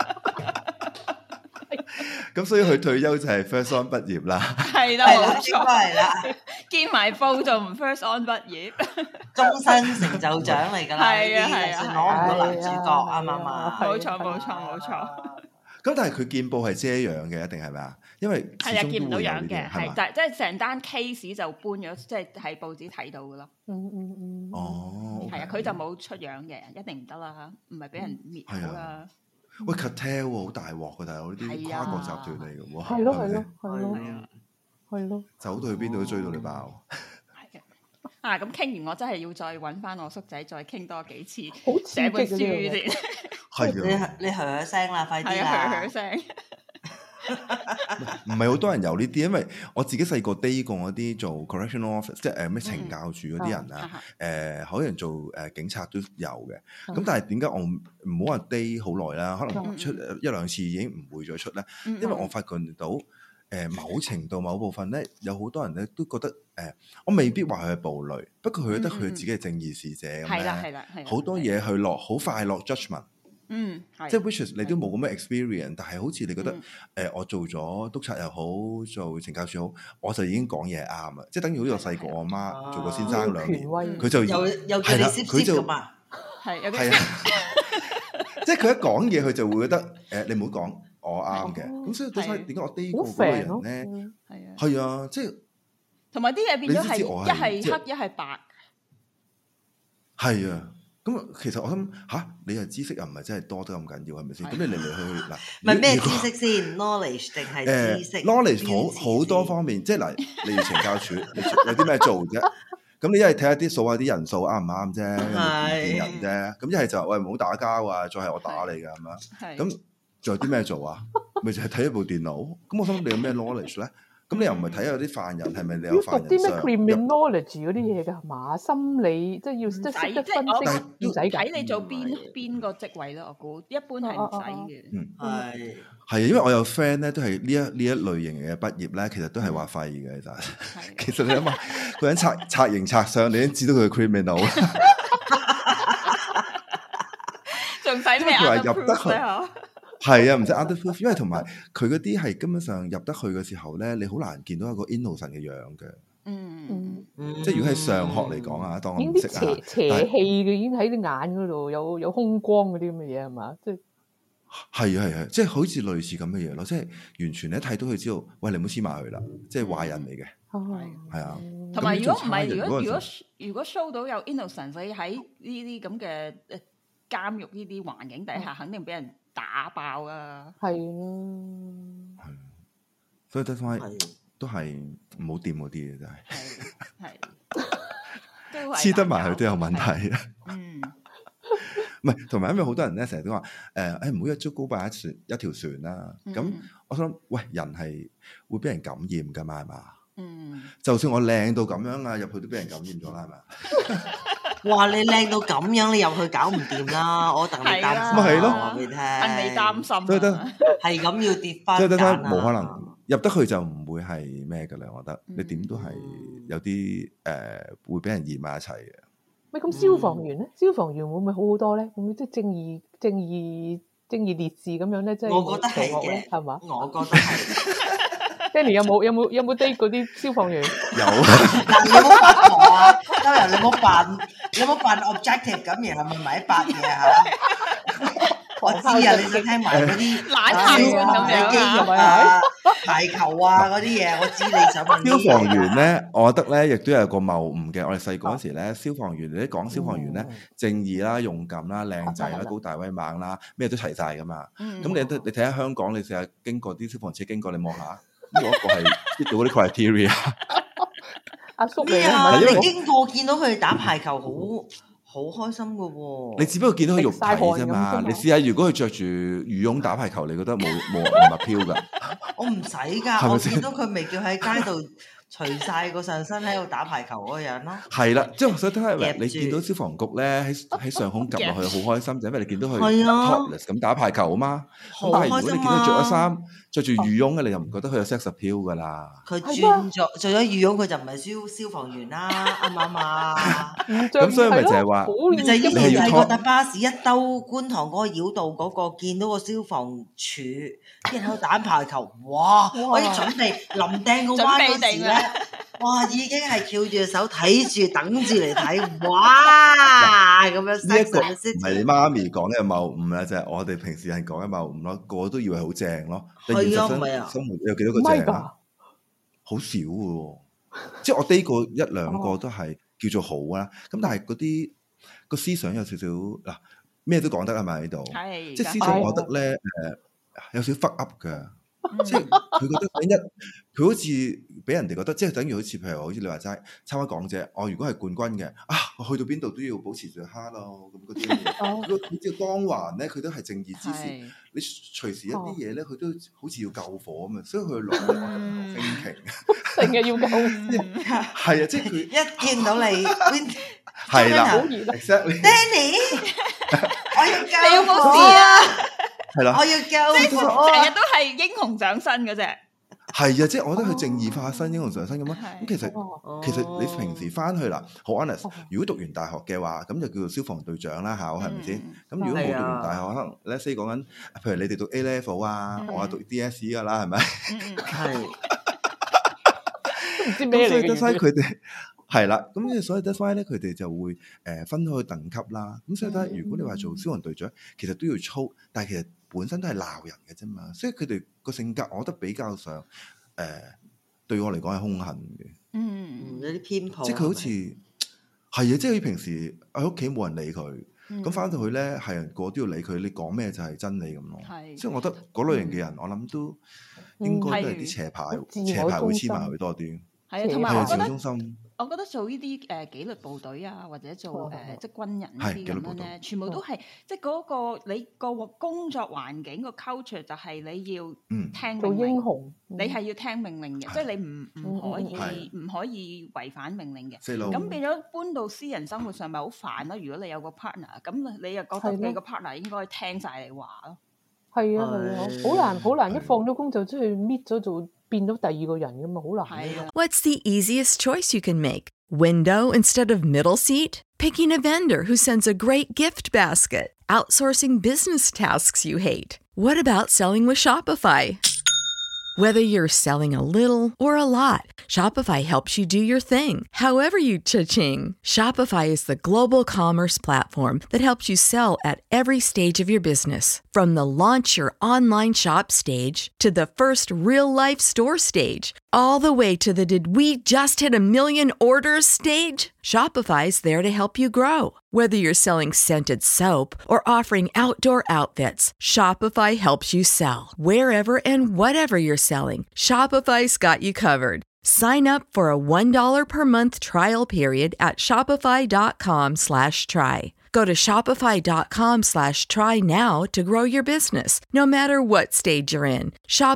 咁所以佢退休就係 first on 畢業啦。 係啦，冇錯， 係啦， 見埋報就唔 first on 畢業， 終身成就獎嚟㗎啦。 係啊係啊， 攞唔到男主角啱唔啱啊？ 冇錯冇錯冇錯。 咁但係佢見報係遮樣嘅，一定係咪啊？因為係啊，見唔到樣嘅， 係嘛？ 但係即係成單 case 就搬咗，即係喺報紙睇到嘅咯。 哦， 係啊，佢就冇出樣嘅，一定唔得啦，唔係俾人滅口啦。 喂 cartel 喎，好大鑊㗎，大佬呢啲跨國集團嚟嘅喎。 係咯係咯係咯， 走到去邊度都追到你爆。 啊！咁傾完，我真係要再揾翻我叔仔，再傾多幾次， 好寫本書先。 係啊， 你噓聲啦，快啲啦！ 噓聲。 唔係好多人有呢啲，因為我自己細個 day 過嗰啲做 correctional office，即係咩懲教處嗰啲人啊，可能做警察都有嘅。咁但係點解我唔好話 day 好耐啦？可能出一兩次已經唔會再出咧，因為我發覺到某程度某部分咧，有好多人咧都覺得我未必話佢係暴戾，不過佢覺得佢自己係正義使者咁咧，好多嘢去落好快落 judgment。即係 which is 你都冇咁嘅 experience， 但係好似你覺得我做咗督察又好，做懲教處好，我就已經講嘢啱啦。即係等於好似我細個，我媽做過先生2年，佢就有叫你攝㗎嘛， 係啊，即係佢一講嘢，佢就會覺得你唔好講，我啱嘅。咁所以點解我 day 過嗰個人咧？係啊，即係同埋啲嘢變咗係一係黑一係白， 係啊。咁其實我諗你係知識又唔係真係多得咁緊要，係咪先？咁你嚟嚟去去嗱， 唔係咩知識先 ？knowledge 定係知識 ？knowledge 好多方面，即係嗱，例如懲教處，你有啲咩做啫？咁你一係睇下啲數下啲人數啱唔啱啫，見人啫。咁一係就喂唔好打交啊，再係我打你㗎咁樣。咁仲有啲咩做啊？咪就係睇一部電腦。咁我想你有咩 knowledge 咧？咁你又唔係睇下啲犯人係咪你有犯人相？ 要讀啲咩 criminology 嗰啲嘢㗎係嘛？心理即係要即係識得分析，唔使睇你做邊個職位咯。我估一般係唔使嘅。 係因為我有 friend 咧，都係呢一類型嘅畢業咧，其實都係話廢嘅。其實你諗下，個人拆形拆相，你已經知道佢係 criminal。 仲使咩啊？ 入得去。係啊，唔使 under proof， 因為同埋佢嗰啲係根本上入得去嘅時候咧，你好難見到一個 innocent 嘅樣嘅。即係如果係上學嚟講啊，當我唔識啊， 邪氣嘅已經喺啲眼嗰度有兇光嗰啲咁嘅嘢係嘛？即係係，即係好似類似咁嘅嘢咯，即係完全你一睇到佢知道，喂，你唔好黐埋佢啦，即係壞人嚟嘅。係啊， 同埋如果唔係，如果 show 到有 innocent， 所以喺呢啲咁嘅監獄呢啲環境底下，肯定俾人打爆啊！ 係啊， 係，所以得翻都係唔好掂嗰啲嘢，真係黐得埋佢都有問題啊！唔係，同埋因為好多人咧成日都話唔好一竹篙打一條船啦。咁我想喂，人係會俾人感染㗎嘛？係嘛？就算我靚到咁樣啊，入去都俾人感染咗啦，係咪？ 哇！你靚到咁樣，你入去搞唔掂啦！我戥你擔心， 咪係咯， 話俾你聽， 你擔心， 所以得係咁要跌翻， 所以得冇可能入得去就唔會係咩㗎啦。我覺得你點都係有啲會俾人染埋一齊嘅。 喂，咁消防員咧？消防員會唔會好好多咧？會唔會即係正義烈士咁樣咧？即係我覺得係嘅， 係嘛？ 我覺得係。 Danny 有冇 date 嗰啲消防員？ 有。 嗱，你冇發婆啊，周游，你冇扮 objective 咁，然後咪咪白嘢嚇。我知啊，你想聽埋嗰啲懶客觀咁樣啊，排球啊嗰啲嘢，我知你想問。 消防員咧，我覺得咧，亦都有個謬誤嘅。我哋細個嗰時咧，消防員你講消防員咧，正義啦、勇敢啦、靚仔啦、高大威猛啦，咩都齊晒噶嘛。咁你睇下香港，你成日經過啲消防車經過，你望下，呢個係 fit 到嗰啲 criteria。 阿叔咩啊？你經過見到佢哋打排球好開心噶喎！ 你只不過見到佢肉體啫嘛，你試下如果佢着住羽絨打排球，你覺得冇唔係飄噶？ 我唔使㗎，我見到佢咪叫喺街度除晒個上身喺度打排球嗰個樣咯。 係啦，即係所以睇夾住你見到消防局咧喺上空撳落去好開心，就因為你見到佢係啊 topless 咁打排球啊嘛。咁好但係如果你見佢着咗衫、着住哦羽絨嘅，你又唔覺得佢有 sex appeal 噶啦？ 佢轉咗做咗羽絨，佢就唔係消防員啦，啱唔啱啊？ 咁所以咪就係話， 咪就係以你係要前係 top 嗰搭巴士一兜觀塘嗰個繞道嗰個，見到個消防處啲人喺度打排球，哇！我已經準備臨掟個彎嗰時咧，哇！已經係翹住隻手睇住等住嚟睇，哇！咁樣呢一個唔係你媽咪講嘅謬誤啦，就係我哋平時係講嘅謬誤咯，個個都以為好正咯。但係現實生活有幾多個正啊？好少嘅喎，即係我 date 過一兩個都係叫做好啦。咁但係嗰啲個思想有少少嗱，咩都講得係咪喺度？即係思想，我覺得咧有少 fuck up 㗎。即係佢覺得佢好似俾人哋覺得，即係等於好似譬如好似你話齋參加港姐，我如果係冠軍嘅我去到邊度都要保持住 hello 咁嗰啲嘢。佢只光環咧，佢都係正義之士。你隨時一啲嘢咧，佢都好似要救火咁啊！所以佢落嚟我係好驚成日要救係啊！即係佢一見到你係啦 ，Danny， 我要救你有冇事啊？ 係啦， 我要救火， 成日都係英雄上身嘅啫。 係啊，即係我覺得佢正義化身、英雄上身咁啊。咁其實你平時翻去啦，好 honest。如果讀完大學嘅話，咁就叫做消防隊長啦，考係咪先？咁如果冇讀完大學，可能 let's say 講緊，譬如你哋讀 A level 啊，我係讀 DSE 噶啦，係咪？ 係唔知咩嚟嘅。 所以佢哋係啦，咁所以 that's why 咧，佢哋就會分開等級啦。咁所以咧，如果你話做消防隊長，其實都要操，但係其實本身都係鬧人嘅啫嘛。所以佢哋個性格，我覺得比較上對我嚟講係兇狠嘅。 有啲偏頗。 即係佢好似係啊，即係佢平時喺屋企冇人理佢，咁翻到去咧係人個都要理佢，你講咩就係真理咁咯。所以我覺得嗰類型嘅人，我諗都應該都係啲邪牌會黐埋佢多啲。 係啊，同埋我覺得做呢啲紀律部隊啊，或者做即係軍人呢啲咁樣咧，全部都係即係嗰個你個工作環境個 culture 就係你要聽命令， 做英雄， 你係要聽命令嘅，即係你唔可以違反命令嘅。咁變咗搬到私人生活上咪好煩咯。如果你有個 partner，咁你又覺得你個 partner 應該聽晒你話咯。 係啊，好難一放咗工就出去搣咗做。變到第二個人㗎嘛，好難。 What's the easiest choice you can make? Window instead of middle seat? Picking a vendor who sends a great gift basket? Outsourcing business tasks you hate? What about selling with Shopify? Whether you're selling a little or a lot, Shopify helps you do your thing, however you cha-ching. Shopify is the global commerce platform that helps you sell at every stage of your business. From the launch your online shop stage to the first real-life store stage, all the way to the did we just hit a million orders stage? Shopify's there to help you grow. Whether you're selling scented soap or offering outdoor outfits, Shopify helps you sell. Wherever and whatever you're selling, Shopify's got you covered. Sign up for a $1 per month trial period at shopify.com/try. Go to shopify.com/try now to grow your business, no matter what stage you're in.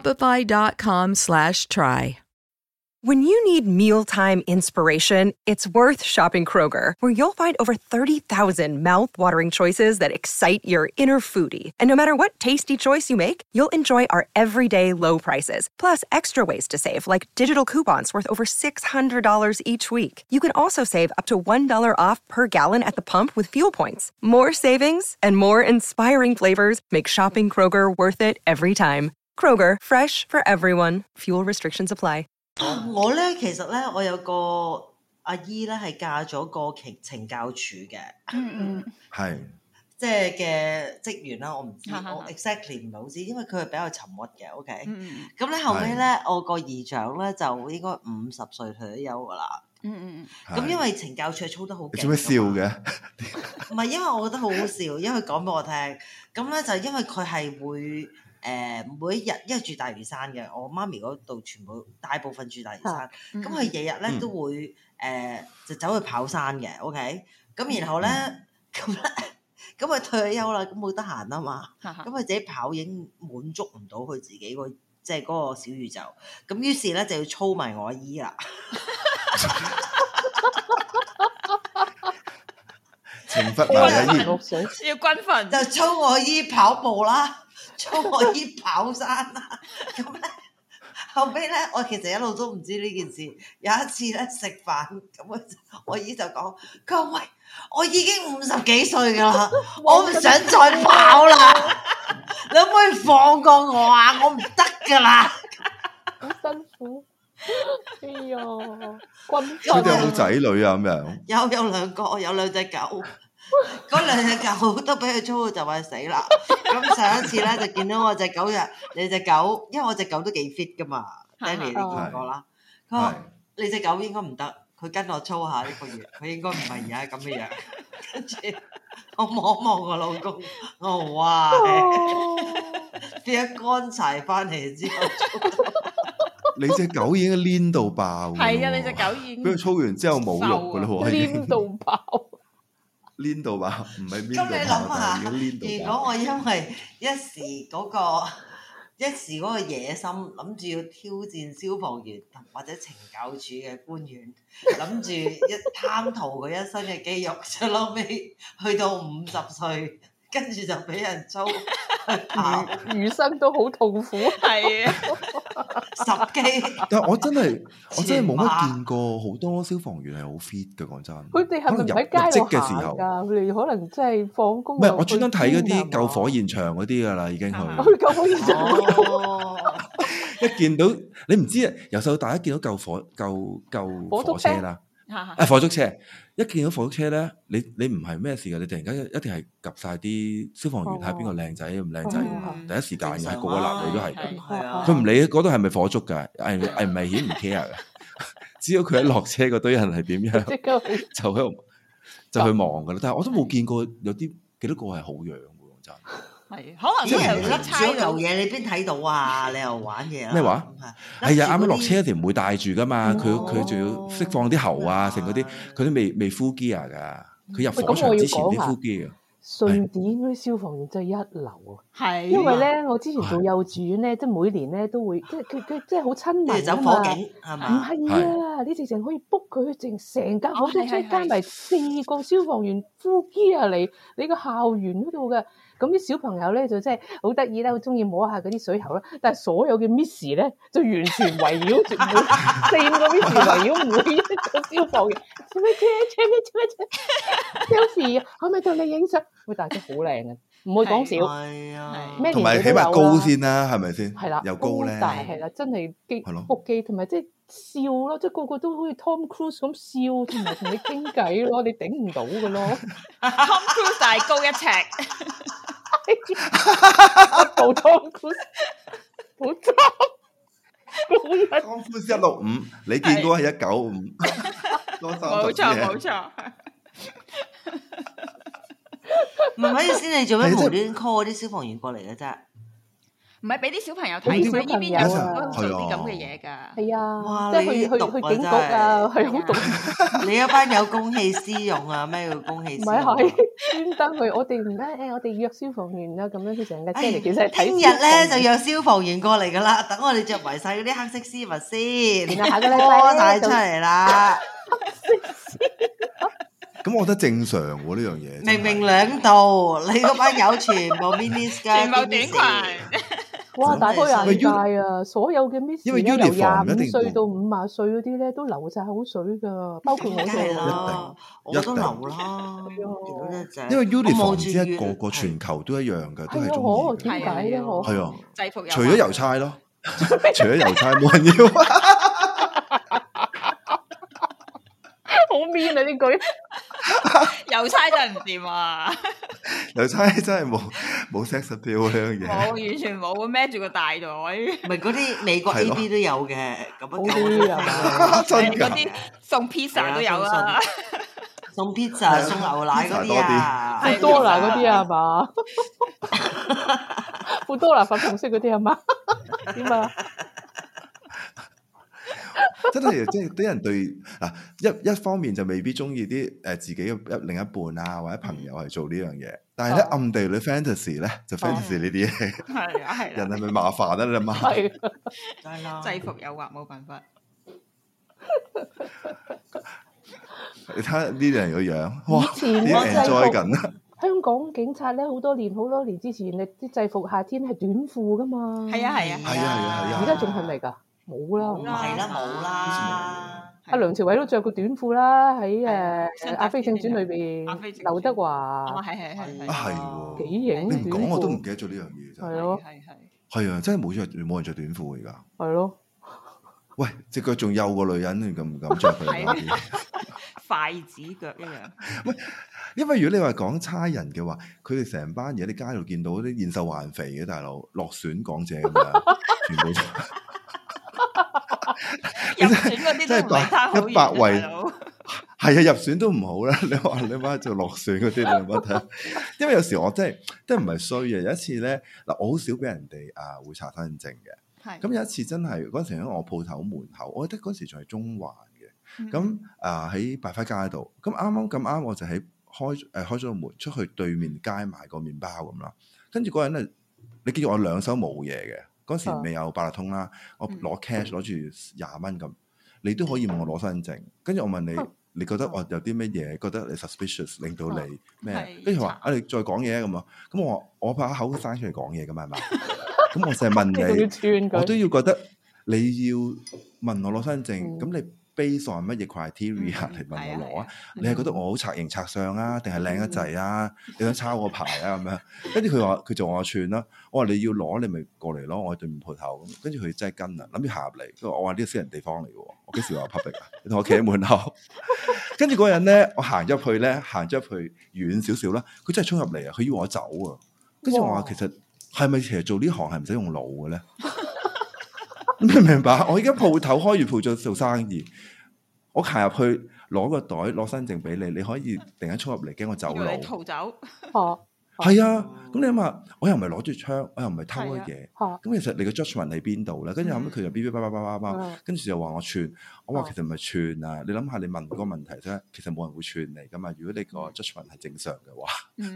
Shopify.com/try. When you need mealtime inspiration, it's worth shopping Kroger, where you'll find over 30,000 mouth-watering choices that excite your inner foodie. And no matter what tasty choice you make, you'll enjoy our everyday low prices, plus extra ways to save, like digital coupons worth over $600 each week. You can also save up to $1 off per gallon at the pump with fuel points. More savings and more inspiring flavors make shopping Kroger worth it every time. Kroger, fresh for everyone. Fuel restrictions apply. 我咧其實咧，我有個阿姨咧係嫁咗個懲教處嘅， 係即係嘅職員啦。我唔知，我 exactly 唔係好知，因為佢係比較沉鬱嘅。OK，咁咧後尾咧，我個姨丈咧就應該50歲退咗休噶啦。咁因為懲教處操得好勁， 你做咩笑嘅？ 唔係因為我覺得好好笑，因為講俾我聽。咁咧就因為佢係會。每一日因為住大嶼山嘅，我媽咪嗰度大部分住大嶼山，咁佢日日咧都會就走去跑山嘅 ，OK， 咁然後咧咁佢退咗休啦，咁冇得閒啊嘛，咁佢自己跑已經滿足唔到佢自己個即係嗰個小宇宙。咁於是咧就要操埋我阿姨啦。 懲罰埋阿姨， 要軍訓就操我阿姨跑步啦，操我阿姨跑山啦。咁咧後尾咧，我其實一路都唔知呢件事。有一次咧食飯，咁我阿姨就講：佢話喂，我已經50幾歲㗎啦，我唔想再跑啦，你可唔可以放過我啊？我唔得㗎啦， 好辛苦。哎呀，軍佢哋有冇仔女啊？咁樣有2個，有2隻狗。嗰2隻狗都俾佢操到就快死啦。咁上一次咧就見到我隻狗你隻狗，因為我隻狗都幾 fit 噶嘛 ，Danny 你見過啦。佢話你隻狗應該唔得，佢跟我操下1個月，佢應該唔係而家咁嘅樣。跟住我望望我老公，我話哇，變咗乾柴翻嚟之後。 你隻狗已經攣到爆， 係啊！你隻狗已經俾佢操完之後冇肉噶啦喎， 攣到爆， 攣到爆，唔係邊度？ 咁你諗下，如果我因為一時嗰個野心，諗住要挑戰消防員或者懲教署嘅官員，諗住貪圖佢一身嘅肌肉，最後尾去到50歲。跟住就俾人操， 餘生都好痛苦。 係啊 ，10幾。 但係我真係冇乜見過好多消防員係好 fit 嘅，講真。 佢哋係咪唔喺街度行㗎？佢哋可能真係放工。 唔係，我專登睇嗰啲救火現場嗰啲㗎啦，已經去。 去救火現場。 一見到你唔知啊，由細到大一見到救火車啦。火燭車，一見到火燭車咧，你唔係咩事㗎？你突然間一定係及晒啲消防員睇下邊個靚仔唔靚仔，第一時間嘅係個個男女都係㗎。佢唔理嗰度係咪火燭㗎，危唔危險唔 care 㗎。只要佢一落車，嗰堆人係點樣，就去望㗎啦。但係我都冇見過有幾多個係好樣㗎喎，真係。 係，可能即係笠住嚿嘢，你邊睇到啊？你又玩嘢啊？ 咩話？係啊，啱啱落車嗰時唔會帶住噶嘛，佢仲要釋放啲喉啊，成嗰啲，佢都未 full gear 噶，佢入火場之前啲 full gear。 瑞典嗰啲消防員真係一流啊！ 係， 因為咧，我之前做幼稚園咧，即係每年咧都會，即係佢即係好親民啊嘛。 火警係嘛？ 唔係啊，你直情可以 book 佢，成間火車加埋4個消防員 full gear 嚟你個校園嗰度嘅。咁啲小朋友咧就真係好得意啦，好中意摸下嗰啲水喉啦。但係所有嘅 miss 咧就完全圍繞住4個 miss 圍繞每一個消防員。做咩車 selfie 可唔可以同你影相？喂，大家好靚啊，唔會講少。係啊，同埋起碼高先啦，係咪先？ 係啦， 又高咧， 係啦，真係腹肌，同埋即係笑咯，即係個個都好似 Tom Cruise 咁笑，同埋同你傾偈咯，你頂唔到㗎咯。 Tom Cruise 大高1尺。 冇 Tom Cruise，好裝。 Tom Cruise 165，你見過係195， 冇錯。 唔係意思，你做咩無端 call 啲消防員過嚟嘅啫？ 唔係俾啲小朋友睇，佢呢邊有做啲咁嘅嘢㗎。 係啊， 哇！ 即係去警局啊，係好毒。 你一班有公器私用啊？咩叫公器私用？ 唔係專登去，我哋唔得我哋約消防員啦，咁樣佢成架車嚟，其實係睇。 聽日咧就約消防員過嚟㗎啦，等我哋着埋晒嗰啲黑色絲襪先， 然後下個禮拜晒出嚟啦。 咁我覺得正常喎呢樣嘢。 明明2度，你嗰班友全部 mini skirt， 全部短裙。 哇！大開眼界啊！所有嘅 miss 咧，由25歲到50歲嗰啲咧，都流晒口水㗎，包括我哋。我都流啦。 因為 uniform 唔知一個全球都一樣㗎，都係中意。 點解咧？ 係啊， 制服除咗郵差咯，除咗郵差冇人要。 好 mean 啊！呢句郵差真係唔掂啊！ 郵差真係冇 sex appeal 呢樣嘢， 冇完全冇，孭住個大袋。 唔係嗰啲美國 AV 都有嘅，咁真㗎。 嗰啲送 pizza 都有啦， 送 pizza 送牛奶嗰啲啊， 富多拿嗰啲啊嘛，富多拿粉紅色嗰啲係嘛？點啊？ 真係即係啲人對嗱一方面就未必中意啲自己嘅另一半啊或者朋友係做呢樣嘢，但係咧暗地裏 fantasy 咧就 fantasy 呢啲嘢， 係啊係人係咪麻煩啊？你諗下， 係啦， 制服誘惑冇辦法。 你睇下呢啲人個樣，哇！ 以前啲人 enjoy 緊啊！ 香港警察咧好多年之前，你啲制服夏天係短褲噶嘛。 係啊係啊係啊！ 而家仲係咪㗎？冇啦， 唔係啦冇啦。 阿梁朝偉都着過短褲啦，喺《阿飛正傳》裏邊，劉德華係係喎， 幾型。 你唔講我都唔記得咗呢樣嘢真係。 係咯， 係啊，真係冇人着短褲而家。 係咯。 喂，隻腳仲幼過女人，你敢唔敢着佢？ 筷子腳一樣。 喂，因為如果你話講差人嘅話，佢哋成班嘢喺啲街度見到啲現瘦還肥嘅大佬落選港姐咁樣，全部入選嗰啲都唔係差好遠 100位， 大佬。 係啊，入選都唔好啦。你話做落選嗰啲，你有冇睇？因為有時我真係唔係衰嘅。有一次咧，嗱，我好少俾人哋會查身份證嘅。咁有一次真係嗰陣時喺我鋪頭門口，我記得嗰時仲係中環嘅。咁喺百花街度，咁啱啱我就喺開咗個門出去對面街買個麵包咁啦。跟住嗰人咧，你見住我兩手冇嘢嘅，嗰時未有八達通啦，我攞 cash 攞住20蚊咁，你都可以問我攞身份證。跟住我問你，你覺得我有啲乜嘢覺得你 suspicious 令到你咩？跟住佢話你再講嘢咁啊。咁我把口生出嚟講嘢噶嘛係嘛？咁我成日問你，我都要覺得你要問我攞身份證，咁你 base on 乜嘢 criteria 嚟問我攞啊？你係覺得我好拆型拆相啊，定係靚得滯啊？你想抄我牌啊咁樣？跟住佢就話我串啦，我話你要攞你咪過嚟咯，我喺對面鋪頭。跟住佢真係跟啊，諗住行入嚟，我話呢個私人地方嚟嘅喎，我幾時話 public 啊？你同我企喺門口。跟住嗰人咧，我行咗去遠少少啦，佢真係衝入嚟啊！佢要我走啊！跟住我話其實係咪其實做呢行係唔使用腦嘅咧？明唔明白？我而家鋪頭開完鋪做生意，我行入去攞個袋攞身證俾你，你可以突然間衝入嚟驚我走佬， 你逃走。 係啊，咁你諗下，我又唔係攞住槍，我又唔係偷咗嘢，咁其實你個 judgment 喺邊度咧？跟住後尾佢就嗶嗶叭叭叭，跟住就話我串，我話其實唔係串啊！你諗下，你問嗰個問題啫，其實冇人會串你噶嘛。如果你個 judgment 係正常嘅話，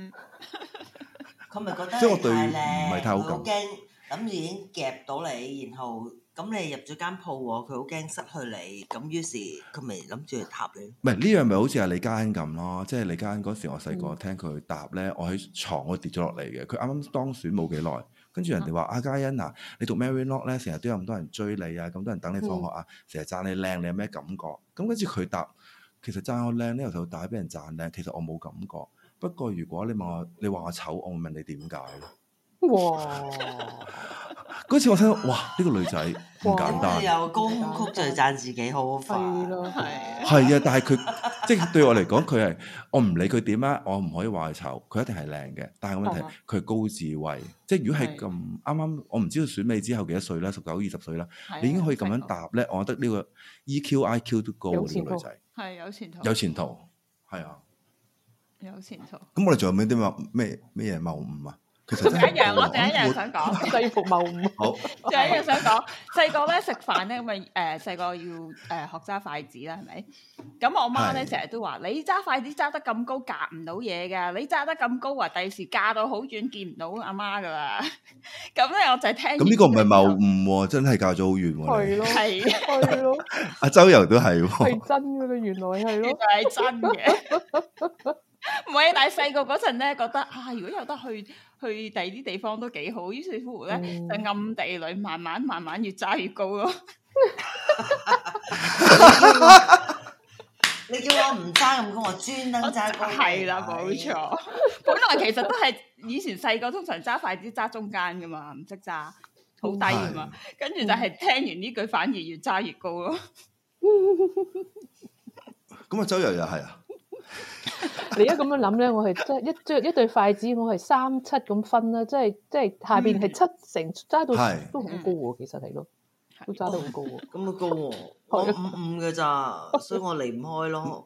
佢咪覺得即係我對你唔係太好感， 驚諗住已經夾到你，然後咁你入咗間鋪喎，佢好驚失去你，咁於是佢咪諗住去撻你。 唔係呢樣咪好似係李嘉欣咁咯，即係李嘉欣嗰時我細個聽佢答咧，我喺床嗰度跌咗落嚟嘅。佢啱啱當選冇幾耐，跟住人哋話阿嘉欣啊，你讀 Maryknoll 咧，成日都有咁多人追你啊，咁多人等你放學啊，成日讚你靚，你有咩感覺？咁跟住佢答，其實讚我靚咧，由頭到大俾人讚靚，其實我冇感覺。不過如果你問我，你話我醜，我會問你點解？ 哇！ 嗰次我聽到，哇！呢個女仔唔簡單， 有高曲就讚自己好快， 係啊！但係佢即係對我嚟講，佢係我唔理佢點啊，我唔可以話佢醜，佢一定係靚嘅。但係個問題，佢係高智慧，即係如果係咁啱啱，我唔知道選美之後幾多歲啦，19、20歲啦，你已經可以咁樣答咧，我覺得呢個 EQ、IQ 都高嘅呢個女仔， 係有前途， 有前途，係啊， 有前途。 咁我哋仲有咩啲咩嘢謬誤啊？ 仲有一樣，我仲有一樣想講， 制服謬誤。 好， 仲有一樣想講，細個咧食飯咧咁咪細個要學揸筷子啦，係咪？咁我媽咧成日都話：你揸筷子揸得咁高，夾唔到嘢㗎。你揸得咁高啊，第時嫁到好遠，見唔到阿媽㗎啦。咁咧我就係聽。咁呢個唔係謬誤喎，真係嫁咗好遠喎。 係咯，係咯。 阿周游都係喎。 係真㗎啦，原來係咯。 係真嘅。唔係，但係細個嗰陣咧，覺得如果有得去第二啲地方都幾好，於是乎咧就暗地裏慢慢越揸越高咯。 你叫我唔揸咁高，我專登揸高。 係啦，冇錯。本來其實都係以前細個通常揸筷子揸中間噶嘛，唔識揸，好低噶嘛。跟住就係聽完呢句，反而越揸越高咯。 咁啊，周游又係啊。 你而家咁樣諗咧，我係即係一對筷子，我係3、7咁分啦，即係下邊係7成揸到都好高喎，其實係咯，都揸得好高喎。 咁啊高喎，我5嘅咋，所以我離唔開咯。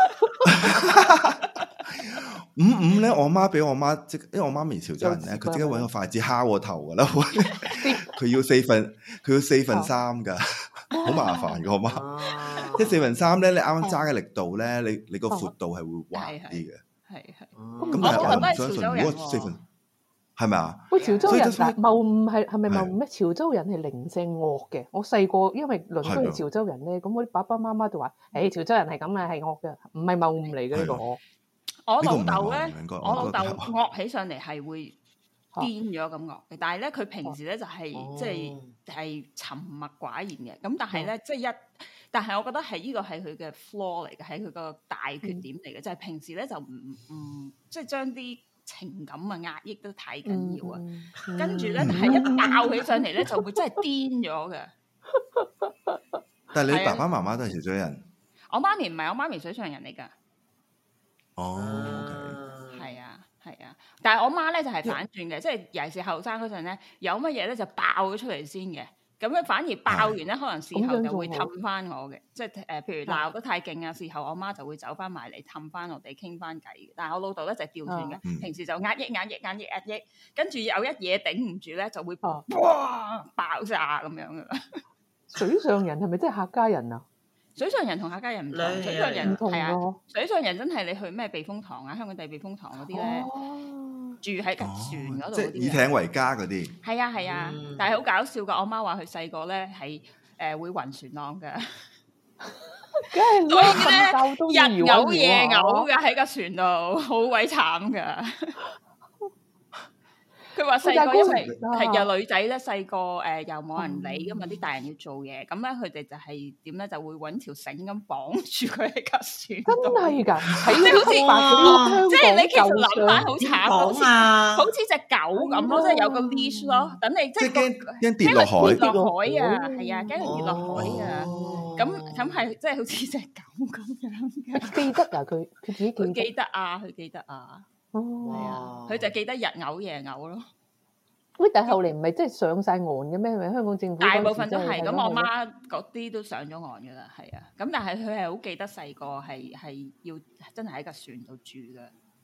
55咧，我媽俾我媽因為我媽咪潮州人咧，佢即刻揾個筷子敲我頭噶啦，佢要4分3噶。 好麻煩嘅我媽。即係3/4咧，你啱啱揸嘅力度咧，你個闊度係會橫啲嘅。 係。 咁但係我唔相信，如果4/4係咪啊？ 喂，潮州人嗱，謬誤係咪謬誤咩？潮州人係零舍惡嘅。我細個因為鄰居係潮州人咧，咁我啲爸爸媽媽就話：誒，潮州人係咁啊，係惡嘅，唔係謬誤嚟嘅呢個。 我老豆咧，我老豆惡起上嚟係會癲咗咁惡嘅，但係咧佢平時咧就係即係沉默寡言嘅。咁但係咧即係但係我覺得係呢個係佢嘅 flaw 嚟嘅，係佢個大缺點嚟嘅，就係平時咧就唔即係將啲情感啊壓抑得太緊要啊，跟住咧係一爆起上嚟咧就會真係癲咗嘅。 但係你爸爸媽媽都係潮州人？ 我媽咪唔係，我媽咪水上人嚟㗎。 哦 ，OK， 係啊，但係我媽咧就係反轉嘅，即係尤其是後生嗰陣咧，有乜嘢咧就爆咗出嚟先嘅。咁樣反而爆完咧，可能事後就會氹翻我嘅，即係譬如鬧得太勁啊，事後我媽就會走翻埋嚟氹翻我哋傾翻偈嘅。但係我老豆咧就調轉嘅，平時就壓抑，跟住有一嘢頂唔住咧，就會爆炸咁樣嘅。 水上人係咪真係客家人啊？ 水上人同客家人唔同，水上人係啊，水上人真係你去咩避風塘啊、香港地避風塘嗰啲咧。住喺架船嗰度， 即係以艇為家嗰啲。 係啊，但係好搞笑噶。我媽話佢細個咧係會暈船浪嘅， 梗係啦， 日嘔夜嘔嘅喺架船度，好鬼慘噶。佢話細個因為係有女仔咧，細個又冇人理噶嘛，啲大人要做嘢，咁咧佢哋就係點咧，就會揾條繩咁綁住佢喺架船。 真係㗎， 即係好似即係你其實諗翻好慘，好似隻狗咁咯，即係有個 leash 咯，等你即係驚跌落海。 跌落海啊，係啊，驚佢跌落海啊。咁係即係好似隻狗咁樣嘅。 記得啊，佢自己記得啊，佢記得啊。哦，佢就記得日嘔夜嘔咯。 喂，但係後嚟唔係即係上晒岸嘅咩？咪香港政府大部分都係咁，我媽嗰啲都上咗岸㗎啦，係啊。咁但係佢係好記得細個係要真係喺個船度住㗎。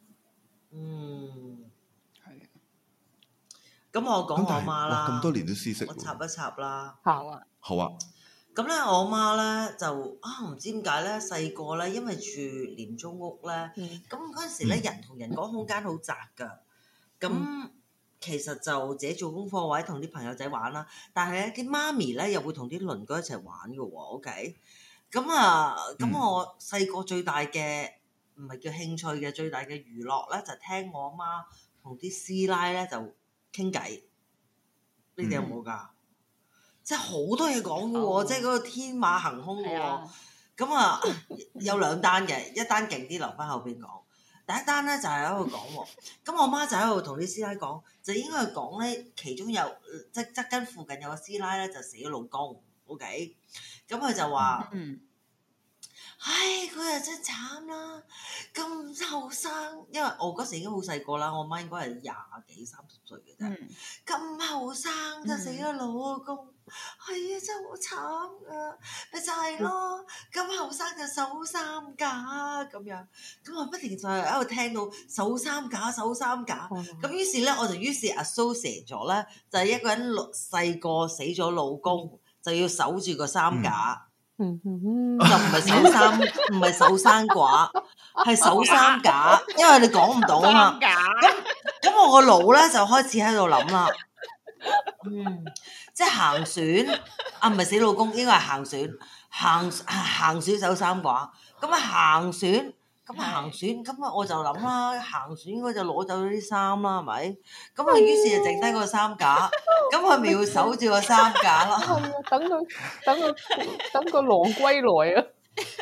係啊。 咁我講我媽啦， 咁多年都私識， 我插一插啦。 好啊。 咁咧，我媽咧就唔知點解咧，細個咧，因為住廉租屋咧，咁嗰陣時咧，人同人嗰個空間好窄㗎。咁其實就自己做功課或者同啲朋友仔玩啦。但係咧，啲媽咪咧又會同啲鄰居一齊玩㗎喎。OK，咁我細個最大嘅唔係叫興趣嘅，最大嘅娛樂咧就係聽我媽同啲師奶咧就傾偈。你哋有冇㗎？即係好多嘢講嘅喎，即係嗰個天馬行空嘅喎。咁有兩單嘅，一單勁啲留翻後邊講。第一單咧就係喺度講喎。咁我媽就喺度同啲師奶講，就應該係講咧，其中有即係側跟附近有個師奶咧就死咗老公。OK，咁佢就話：唉，佢又真係慘啦，咁後生，因為我嗰時已經好細個啦，我媽應該係20幾30歲嘅啫，咁後生就死咗老公。係啊，真係好慘啊！咪就係咯，咁後生就守三架咁樣，咁我不停就喺度聽到守三架，咁於是咧我就associate 咗咧，就係一個人細個死咗老公，就要守住個三架，就唔係守三寡，係守三架，因為你講唔到啊嘛。咁我個腦咧就開始喺度諗啦。即係行船啊，唔係死老公，應該係行船，行船守三寡。咁行船，咁我就諗啦，行船應該就攞走咗啲衫啦，係咪？咁於是就剩低個三架，咁佢咪要守住個三架咯。 係啊，等個狼歸來啊！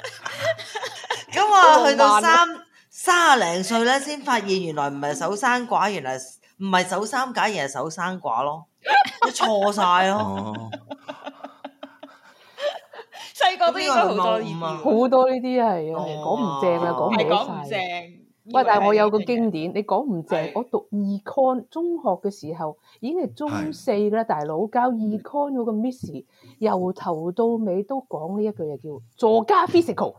咁去到30零歲咧，先發現原來唔係守三寡，原來唔係守三架，而係守三寡咯。都錯晒咯！ 細個都應該好多呢啲， 好多呢啲係講唔正啊，講唔正。喂，但係我有個經典，你講唔正。我讀 Econ 中學嘅時候已經係中4啦，大佬教 Econ 嗰個 Miss 由頭到尾都講呢一句嘢叫座加 physical，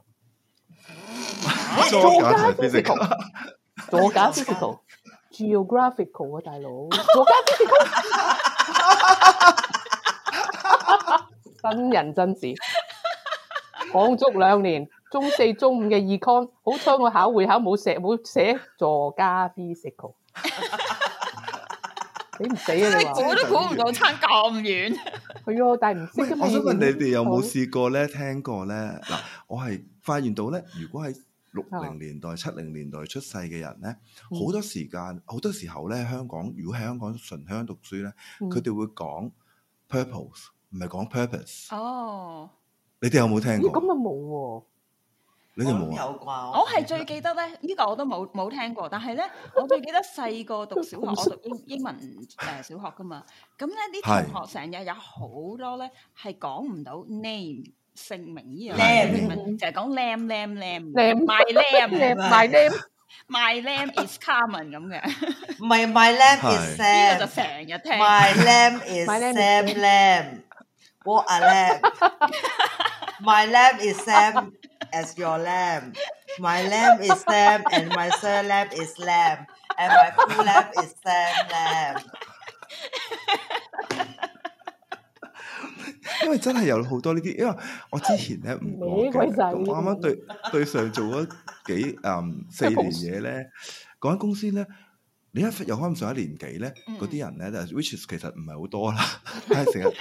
座加 physical。Geographical 啊，大佬，座加 physical， 真人真事，講足2年，中4、中5嘅 econ， 好彩我考會考冇寫座加 physical， 你唔死啊你話？ 我都估唔到差咁遠。 係啊，但係唔識㗎嘛。 我想問你哋有冇試過咧？聽過咧？嗱，我係發現到咧，如果喺60年代、70年代出世嘅人咧，好多時間、好多時候咧，香港如果喺香港純香讀書咧，佢哋會講 purpose， 唔係講 purpose。 哦， 你哋有冇聽過？ 咁啊冇喎。 你哋冇啊？ 有啩？ 我係最記得咧，呢個我都冇聽過。但係咧，我最記得細個讀小學，我讀英文小學噶嘛。咁咧啲同學成日有好多咧係講唔到 name 姓名呢樣嘢，就係講 my name is Carmen 咁嘅。 唔係 my name is Sam， 呢個就成日聽。 My name is Sam Lam。What a lamb！My name is Sam as your lamb. My lamb is Sam and my surname is Lamb and my full name is Sam Lam。 因為真係有好多呢啲，因為我之前咧唔講嘅，咁我啱啱對上做咗4年嘢咧，嗰間公司咧，你有可能上一年幾咧，嗰啲人咧就 which is 其實唔係好多啦，但係成日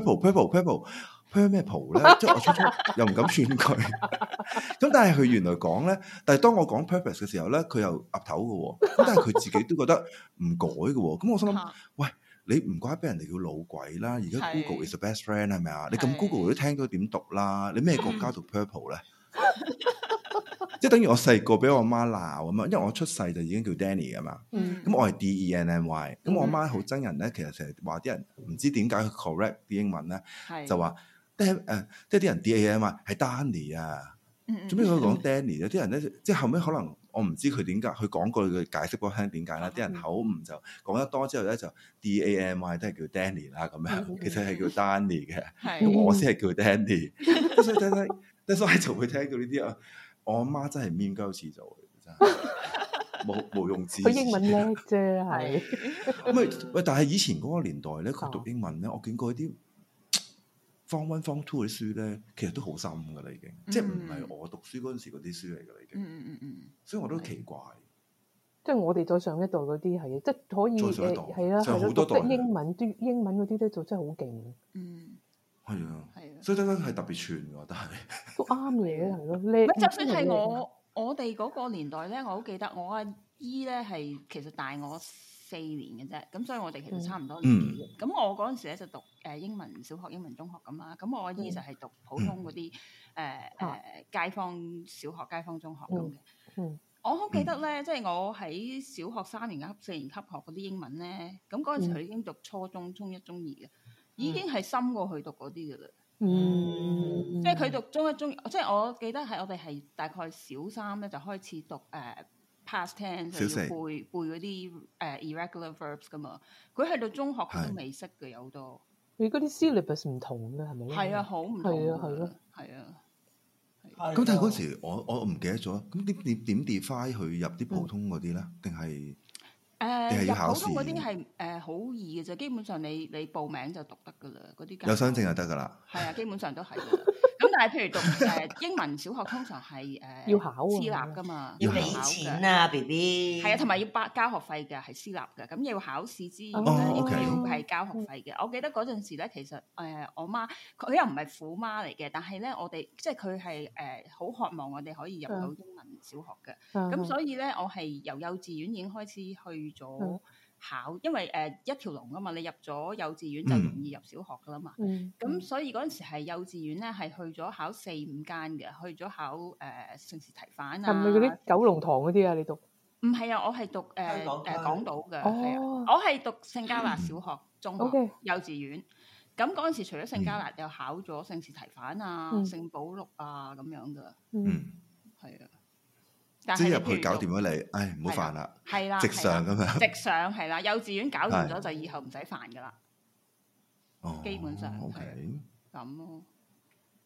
purple 咩蒲咧，即係我初又唔敢串佢，咁但係佢原來講咧，但係當我講 purpose 嘅時候咧，佢又岌頭嘅喎，咁但係佢自己都覺得唔改嘅喎，咁我心諗，喂。你唔怪俾人哋叫老鬼啦！而家 Google is the best friend 係咪啊？你咁 Google 都聽到點讀啦？你咩國家讀 purple 咧？即係等於我細個俾我媽鬧咁啊！因為我出世就已經叫 Danny 噶嘛，咁我係 Denny，咁我媽好憎人咧，其實成日話啲人唔知點解佢 correct 啲英文咧，就話即係啲人 Danny 係 Danny 啊，做咩佢講 Danny？ 有啲人咧，即係後尾可能。我唔知佢點解，佢講過佢解釋俾我聽點解啦。啲人口誤就講得多之後咧，就 Damy 都係叫 Danny 啦咁樣，其實係叫 Danny 嘅，咁我先係叫 Danny。所以就會聽到呢啲啊，我阿媽真係面鳩似做，真係冇用字。 佢英文叻啫，係。 喂，但係以前嗰個年代咧，佢讀英文咧，我見過啲。Form 1、Form 2嘅書咧，其實都好深噶啦，已經，即係唔係我讀書嗰陣時嗰啲書嚟噶啦，已經。所以我都奇怪。即係我哋再上一代嗰啲係，即係可以係啦， 好多代英文嗰啲咧就真係好勁。 係啊，所以真係特別串㗎，但係都啱嘅，係咯。 就算係我哋嗰個年代咧，我好記得我阿姨咧係其實大我4年嘅啫，咁所以我哋其實差唔多年紀嘅。咁我嗰陣時咧就讀英文小學、英文中學咁啦。咁我阿姨就係讀普通嗰啲街坊小學、街坊中學咁嘅。我好記得咧，即係我喺小學3年級、4年級學嗰啲英文咧，咁嗰陣時佢已經讀初中、中1、中2嘅，已經係深過佢讀嗰啲嘅啦。即係佢讀中1、中2，即係我記得係我哋係大概小3咧就開始讀past tense 就要背嗰啲irregular verbs 噶嘛，佢去到中學佢都未識嘅，有好多。 你嗰啲 syllabus 唔同嘅係咪？ 係啊，好唔同。係咯。 咁但係嗰時我唔記得咗，咁點 define 去入啲普通嗰啲咧？定係要考試？ 入普通嗰啲係好易嘅啫，基本上你報名就讀得噶啦，嗰啲有雙證就得噶啦。 係啊，基本上都係。咁但係譬如讀英文小學通常係要考私立噶嘛， 要俾錢啊 BB。 係啊，同埋要交學費嘅，係私立嘅。咁要考試之餘咧，亦都要係交學費嘅。我記得嗰陣時咧，其實我媽佢又唔係虎媽嚟嘅，但係咧我哋即係佢係好渴望我哋可以入到英文小學嘅。咁所以咧，我係由幼稚園已經開始去咗考，因為一條龍噶嘛，你入咗幼稚園就容易入小學噶啦嘛。咁所以嗰陣時係幼稚園咧，係去咗考4、5間嘅，去咗考聖士提反啊。 係咪嗰啲九龍塘嗰啲啊？你讀？ 唔係啊，我係讀港島嘅，係啊，我係讀聖加勒小學、中學、幼稚園。咁嗰陣時除咗聖加勒，又考咗聖士提反啊、聖保祿啊咁樣噶。係啊。 即係入去搞掂咗你，唉，唔好煩啦， 係啦， 直上咁樣， 直上係啦，幼稚園搞掂咗就以後唔使煩噶啦，基本上 ，OK， 咁咯。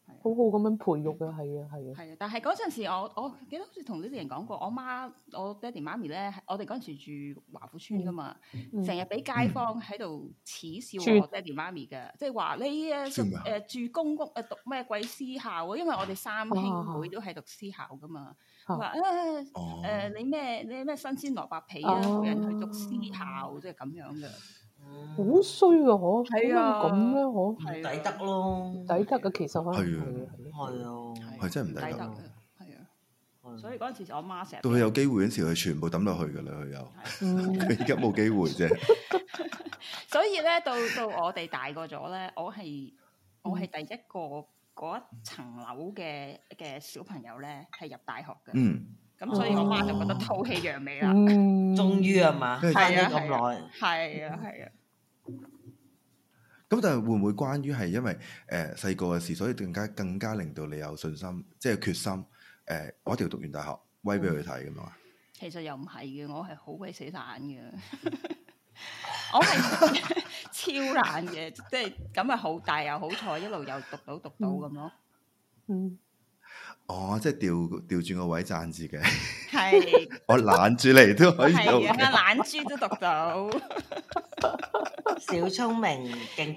好好咁樣培育嘅，係啊。 係啊，但係嗰陣時我記得好似同呢啲人講過，我爹哋媽咪咧，我哋嗰陣時住華富村噶嘛，成日俾街坊喺度恥笑我爹哋媽咪嘅，即係話你住公屋讀咩鬼私校啊？因為我哋三兄妹都係讀私校噶嘛，話你咩新鮮蘿蔔皮啊，冇人去讀私校，即係咁樣嘅。 好衰噶嗬， 係啊， 咁樣嗬， 抵得咯， 抵得嘅其實可能係真係唔抵得， 係啊，所以嗰陣時我媽成日到佢有機會嗰時，佢全部抌落去㗎啦，佢又佢而家冇機會啫。 所以咧，到我哋大個咗咧，我係第一個嗰一層樓嘅小朋友咧，係入大學嘅。咁所以我媽就覺得吐氣揚眉啦。 終於係嘛？ 係啊， 咁耐。 係啊。 咁但係會唔會關於係因為細個嘅事，所以更加令到你有信心，即係決心我一定要讀完大學，威俾佢睇咁樣啊？ 其實又唔係嘅，我係好鬼死懶嘅，我係超懶嘅，即係咁啊好大又好彩，一路又讀到咁咯。 即係調轉個位讚自己。 係。 我懶住嚟都可以讀。 係啊，懶豬都讀到。 小聰明，勁！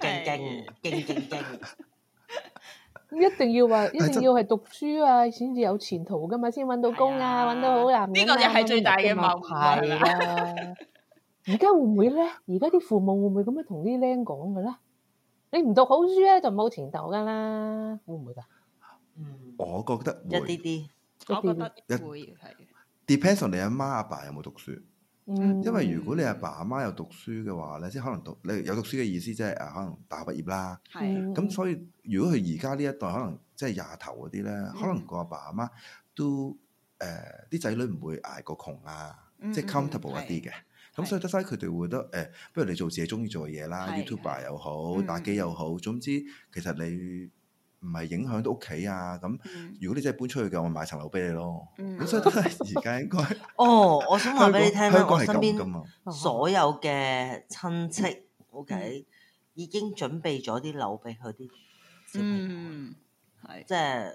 一定要係讀書啊，先至有前途噶嘛，先揾到工啊，揾到好男人。 呢個又係最大嘅謬誤啦。而家會唔會咧？而家啲父母會唔會咁樣同啲僆講嘅咧？你唔讀好書咧，就冇前途噶啦，會唔會㗎？ 我覺得一啲啲， 我覺得會係。 Depends on 你阿媽阿爸有冇讀書。因為如果你阿爸阿媽有讀書嘅話咧，即係可能你有讀書嘅意思，即係可能大學畢業啦。咁所以如果佢而家呢一代可能即係廿頭嗰啲咧，可能個阿爸阿媽都啲仔女唔會捱過窮啊，即係 comfortable 一啲嘅。咁所以得曬佢哋會覺得不如你做自己中意做嘅嘢啦，YouTuber 又好，打機又好，總之其實你唔係影響到屋企啊。咁如果你真係搬出去嘅，我買層樓俾你咯。咁所以都係而家應該。 我想話俾你聽啦，我身邊邊所有嘅親戚，OK，已經準備咗啲樓俾佢啲小朋友，即係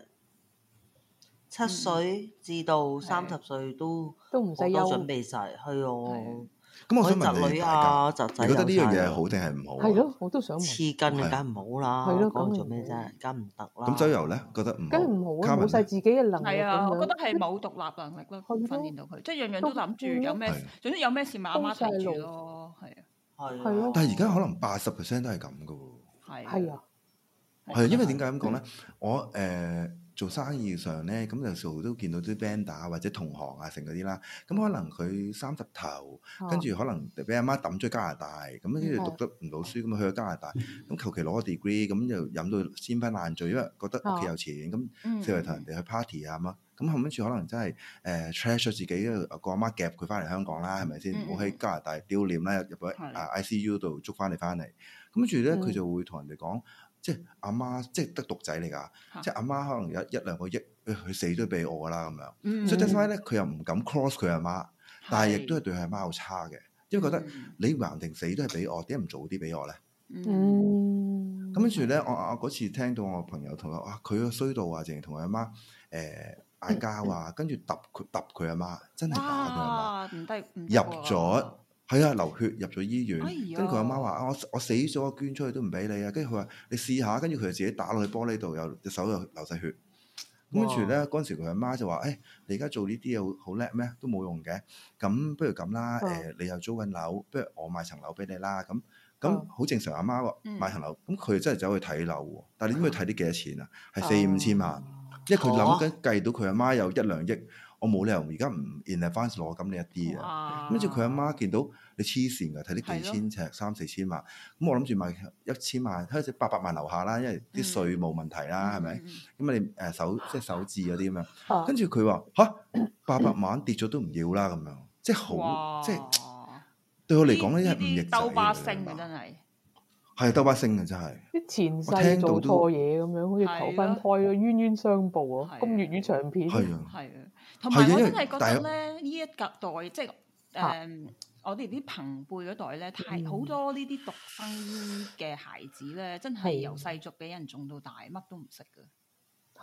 7歲至到30歲都唔使憂， 準備晒，係啊。 咁我想問你， 你覺得呢樣嘢係好定係唔好？ 係咯，我都想問。 黐筋梗係唔好啦， 係咯， 講做咩啫？梗唔得啦。 咁周遊咧，覺得唔好。 梗係唔好啊！冇晒自己嘅能力。 係啊，我覺得係冇獨立能力咯，訓練到佢，即係樣樣都諗住有咩，總之有咩事咪阿媽睇住咯，係啊， 係咯。 但係而家可能80%都係咁噶喎。 係啊， 係因為點解咁講咧？我做生意上咧，咁有時候都見到啲 band 或者同行啊，成嗰啲啦。咁可能佢30頭，跟住可能俾阿媽抌咗去加拿大，咁跟住讀得唔到書，咁去咗加拿大，咁求其攞個 degree，咁就飲到先昏爛醉，因為覺得屋企有錢，咁四圍同人哋去 party 啊咁啊。咁後跟住可能真係trash 咗自己，個阿媽夾佢翻嚟香港啦，係咪先？唔好喺加拿大丟臉啦，入咗ICU 度捉翻你翻嚟。咁跟住咧，佢就會同人哋講。即係阿媽，即係得獨仔嚟㗎。即係阿媽可能有1-2個億，佢死都俾我啦咁樣。所以 that's why 咧，佢又唔敢 cross 佢阿媽，但係亦都係對佢阿媽好差嘅，因為覺得你橫定死都係俾我，點解唔早啲俾我咧？咁跟住咧，我嗰次聽到我朋友同我話，佢個衰到啊，淨係同佢阿媽嗌交啊，跟住揼佢阿媽，真係打佢阿媽，入咗。係啊，流血入咗醫院，跟住佢阿媽話：我死咗，我捐出去都唔俾你啊！跟住佢話：你試下，跟住佢就自己打落去玻璃度，又隻手又流晒血。咁跟住咧，嗰陣時佢阿媽就話：你而家做呢啲嘢好叻咩？都冇用嘅。咁不如咁啦，你又租緊樓，不如我買層樓俾你啦。咁好正常，阿媽話買層樓，咁佢真係走去睇樓喎。但係你知唔知睇啲幾多錢啊？係4-5千萬，因為佢諗緊計到佢阿媽有1-2億。我冇理由而家唔 in advance 攞咁呢一啲啊，跟住佢阿媽見到你黐線㗎，睇啲幾千尺3-4千萬，咁我諗住買1000萬，開始800萬樓下啦，因為啲稅冇問題啦，係咪？咁你手字嗰啲咁樣，跟住佢話嚇800萬跌咗都唔要啦咁樣，即係好即係對我嚟講呢啲係5億仔兜巴星嘅真係。 係兜巴星嘅真係， 啲前世做錯嘢咁樣，好似投翻胎咯，冤冤相報啊！咁粵語長片係啊， 係啊，同埋我真係覺得咧，呢一代即係我哋啲朋輩嗰代咧，好多呢啲獨生嘅孩子咧，真係由細族俾人種到大，乜都唔識嘅。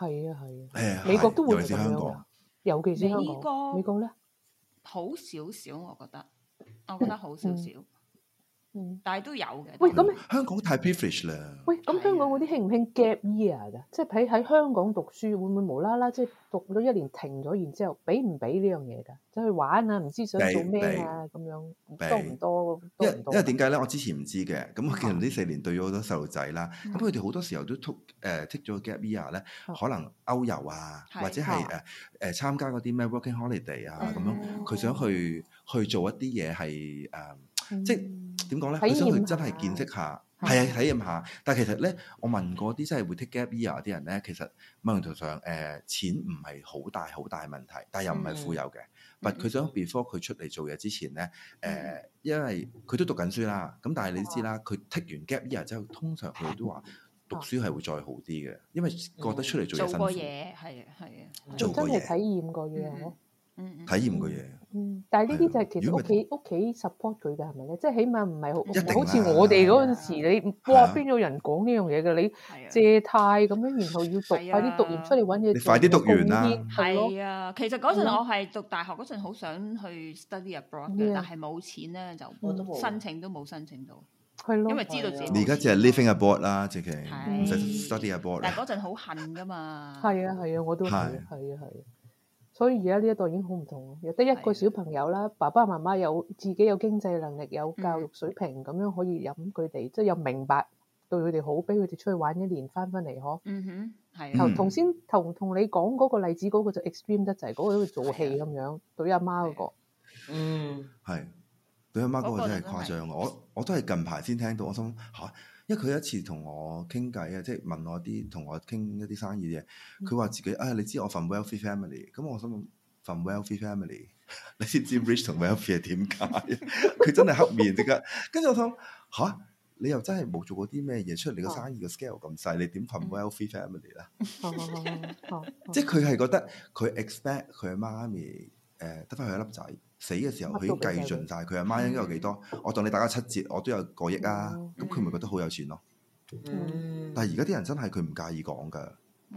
係啊係啊， 誒美國都會尤其是係咁樣㗎香港， 尤其是香港。 美國美國咧， 好少少，我覺得好少少，但係都有嘅。 喂，咁香港太 privilege 啦。 喂，咁香港嗰啲興唔興 gap year 㗎？即係喺香港讀書，會唔會無啦啦即係讀咗1年停咗，然之後俾唔俾呢樣嘢㗎？走去玩啊，唔知想做咩啊咁樣，多唔多？ 因為點解咧？我之前唔知嘅，咁其實呢4年對咗好多細路仔啦，咁佢哋好多時候都take 咗 gap year 咧，可能歐遊啊，或者係參加嗰啲咩 working holiday 啊咁樣，佢想去做一啲嘢係即係點講咧？佢想去真係見識下。係啊，體驗下。但係其實咧，我問過啲真係會 take gap year 啲人咧，其實某程度上錢唔係好大問題，但係又唔係富有嘅。但佢想 before 佢出嚟做嘢之前咧，因為佢都讀緊書啦。咁但係你知啦，佢 take 完 gap year 之後，通常佢哋都話讀書係會再好啲嘅，因為覺得出嚟做嘢辛苦。 做過嘢係啊， 做過嘢，真係體驗過嘢咯。 體驗過嘢。 但係呢啲就係其實屋企 support 佢嘅係咪咧？即係起碼唔係好似我哋嗰陣時，你哇邊有人講呢樣嘢嘅？你借貸咁樣，然後要讀，快啲讀完出嚟揾嘢。 你快啲讀完啦！ 係啊，其實嗰陣我係讀大學嗰陣，好想去 study abroad 嘅，但係冇錢咧，就申請都冇申請到。 係咯， 因為知道自己。 你而家淨係 living abroad 啦，直情唔使 study abroad。 但係嗰陣好恨㗎嘛。 係啊，我都係啊。所以而家呢一代已經好唔同，又得一個小朋友啦，爸爸媽媽自己有經濟能力，有教育水平，咁樣可以飲佢哋，即係又明白對佢哋好，俾佢哋出去玩1年，翻嚟嗬。係。同你講嗰個例子，嗰個就 extreme 得滯，嗰個都做戲咁樣，對阿媽嗰個。 係對阿媽嗰個真係誇張。我都係近排先聽到，我心嚇。因為佢一次同我傾偈啊，即係問我同我傾一啲生意嘅，佢話自己你知我from wealthy family，咁我心諗 from wealthy family， 你知唔知 rich 同 wealthy 係點解？佢真係黑面即刻，跟住我諗嚇，你又真係冇做過啲咩嘢出嚟，你個生意個 scale 咁細，你點 from wealthy family 咧？即係佢係覺得佢 expect 佢阿媽咪得翻佢一粒仔。死嘅時候，佢已經計盡晒佢阿媽應該有幾多。我當你打個7折，我都有過億啊！咁佢咪覺得好有錢咯？但係而家啲人真係佢唔介意講㗎。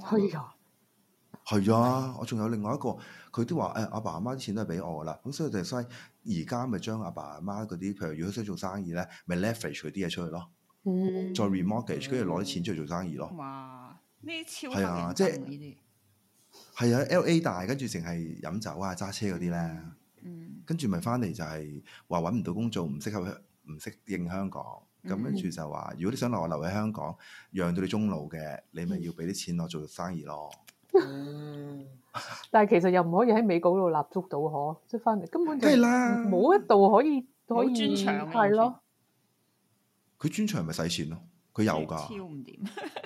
係啊！我仲有另外一個，佢都話阿爸阿媽啲錢都係俾我㗎啦。咁所以就係而家咪將阿爸阿媽嗰啲，譬如如果想做生意咧，咪 leverage 佢啲嘢出去咯。再 remortgage，跟住攞啲錢出去做生意咯。 哇！呢啲超係啊，即係呢啲係啊 LA 大，跟住淨係飲酒啊、揸車嗰啲咧。跟住咪翻嚟就係話揾唔到工做，唔適應香港，咁跟住就話如果你想留喺香港，養到你終老嘅，你咪要俾啲錢我做生意咯。 但係其實又唔可以喺美國嗰度立足到嗬，即係翻嚟根本就冇一度可以專長係咯。 佢專長咪使錢咯，佢有㗎。 超唔掂，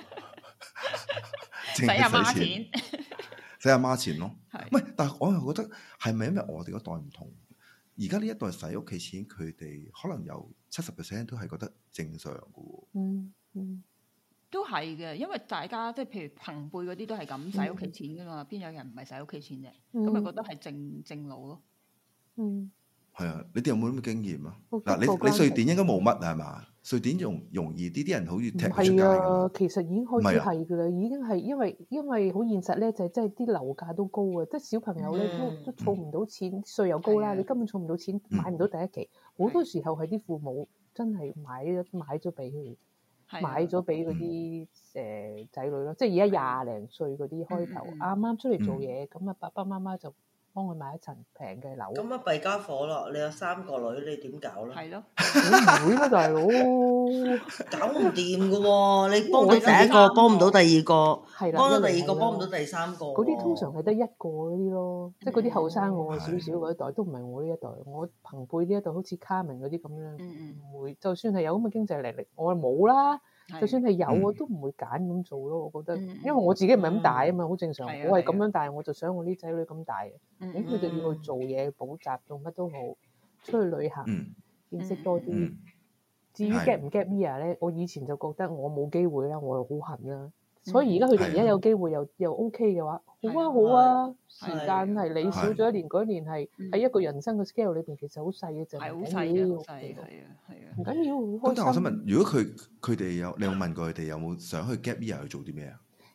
使阿媽錢。 使阿媽錢咯，唔係，但係我又覺得係咪因為我哋嗰代唔同？而家呢一代使屋企錢，佢哋可能有70% 都係覺得正常嘅喎。 都係嘅，因為大家即係譬如朋輩嗰啲都係咁使屋企錢㗎嘛，邊有人唔係使屋企錢啫？咁咪覺得係正路咯。 係啊，你哋有冇咁嘅經驗啊？嗱，你瑞典應該冇乜係嘛？瑞典容易啲人好似踢出街啊，其實已經開始係㗎啦，已經係因為好現實咧，就係即係啲樓價都高啊，即係小朋友咧都儲唔到錢，稅又高啦，你根本儲唔到錢，買唔到第一期。好多時候係啲父母真係買咗俾佢，買咗俾嗰啲仔女咯。即係而家20零歲嗰啲開頭，啱啱出嚟做嘢，咁啊爸爸媽媽就幫佢買一層平嘅樓。 咁啊弊家伙咯！你有3個女，你點搞咧？ 係咯， 唔會啦，大佬， 搞唔掂噶喎！你幫到第一個，幫唔到第二個，幫到第二個，幫唔到第3個。 嗰啲通常係得一個嗰啲咯，即係嗰啲後生我少少嗰一代，都唔係我呢一代。我朋輩呢一代好似卡明嗰啲咁樣，唔會。就算係有咁嘅經濟能力，我冇啦。就算係有，我都唔會揀咁做咯。我覺得，因為我自己唔係咁大啊嘛，好正常。我係咁樣大，我就想我啲仔女咁大嘅。咁佢哋要去做嘢、補習、做乜都好，出去旅行，見識多啲。至於 gap 唔 gap year 咧，我以前就覺得我冇機會啦，我又好恨啦。所以而家佢哋而家有機會又 OK 嘅話，好啊！時間係你少咗1年，嗰1年係喺一個人生嘅 scale 裏邊，其實好細嘅，就係好細嘅，唔緊要，好開心。 但係我想問，如果佢哋你有問過佢哋有冇想去 gap year 去做啲咩啊？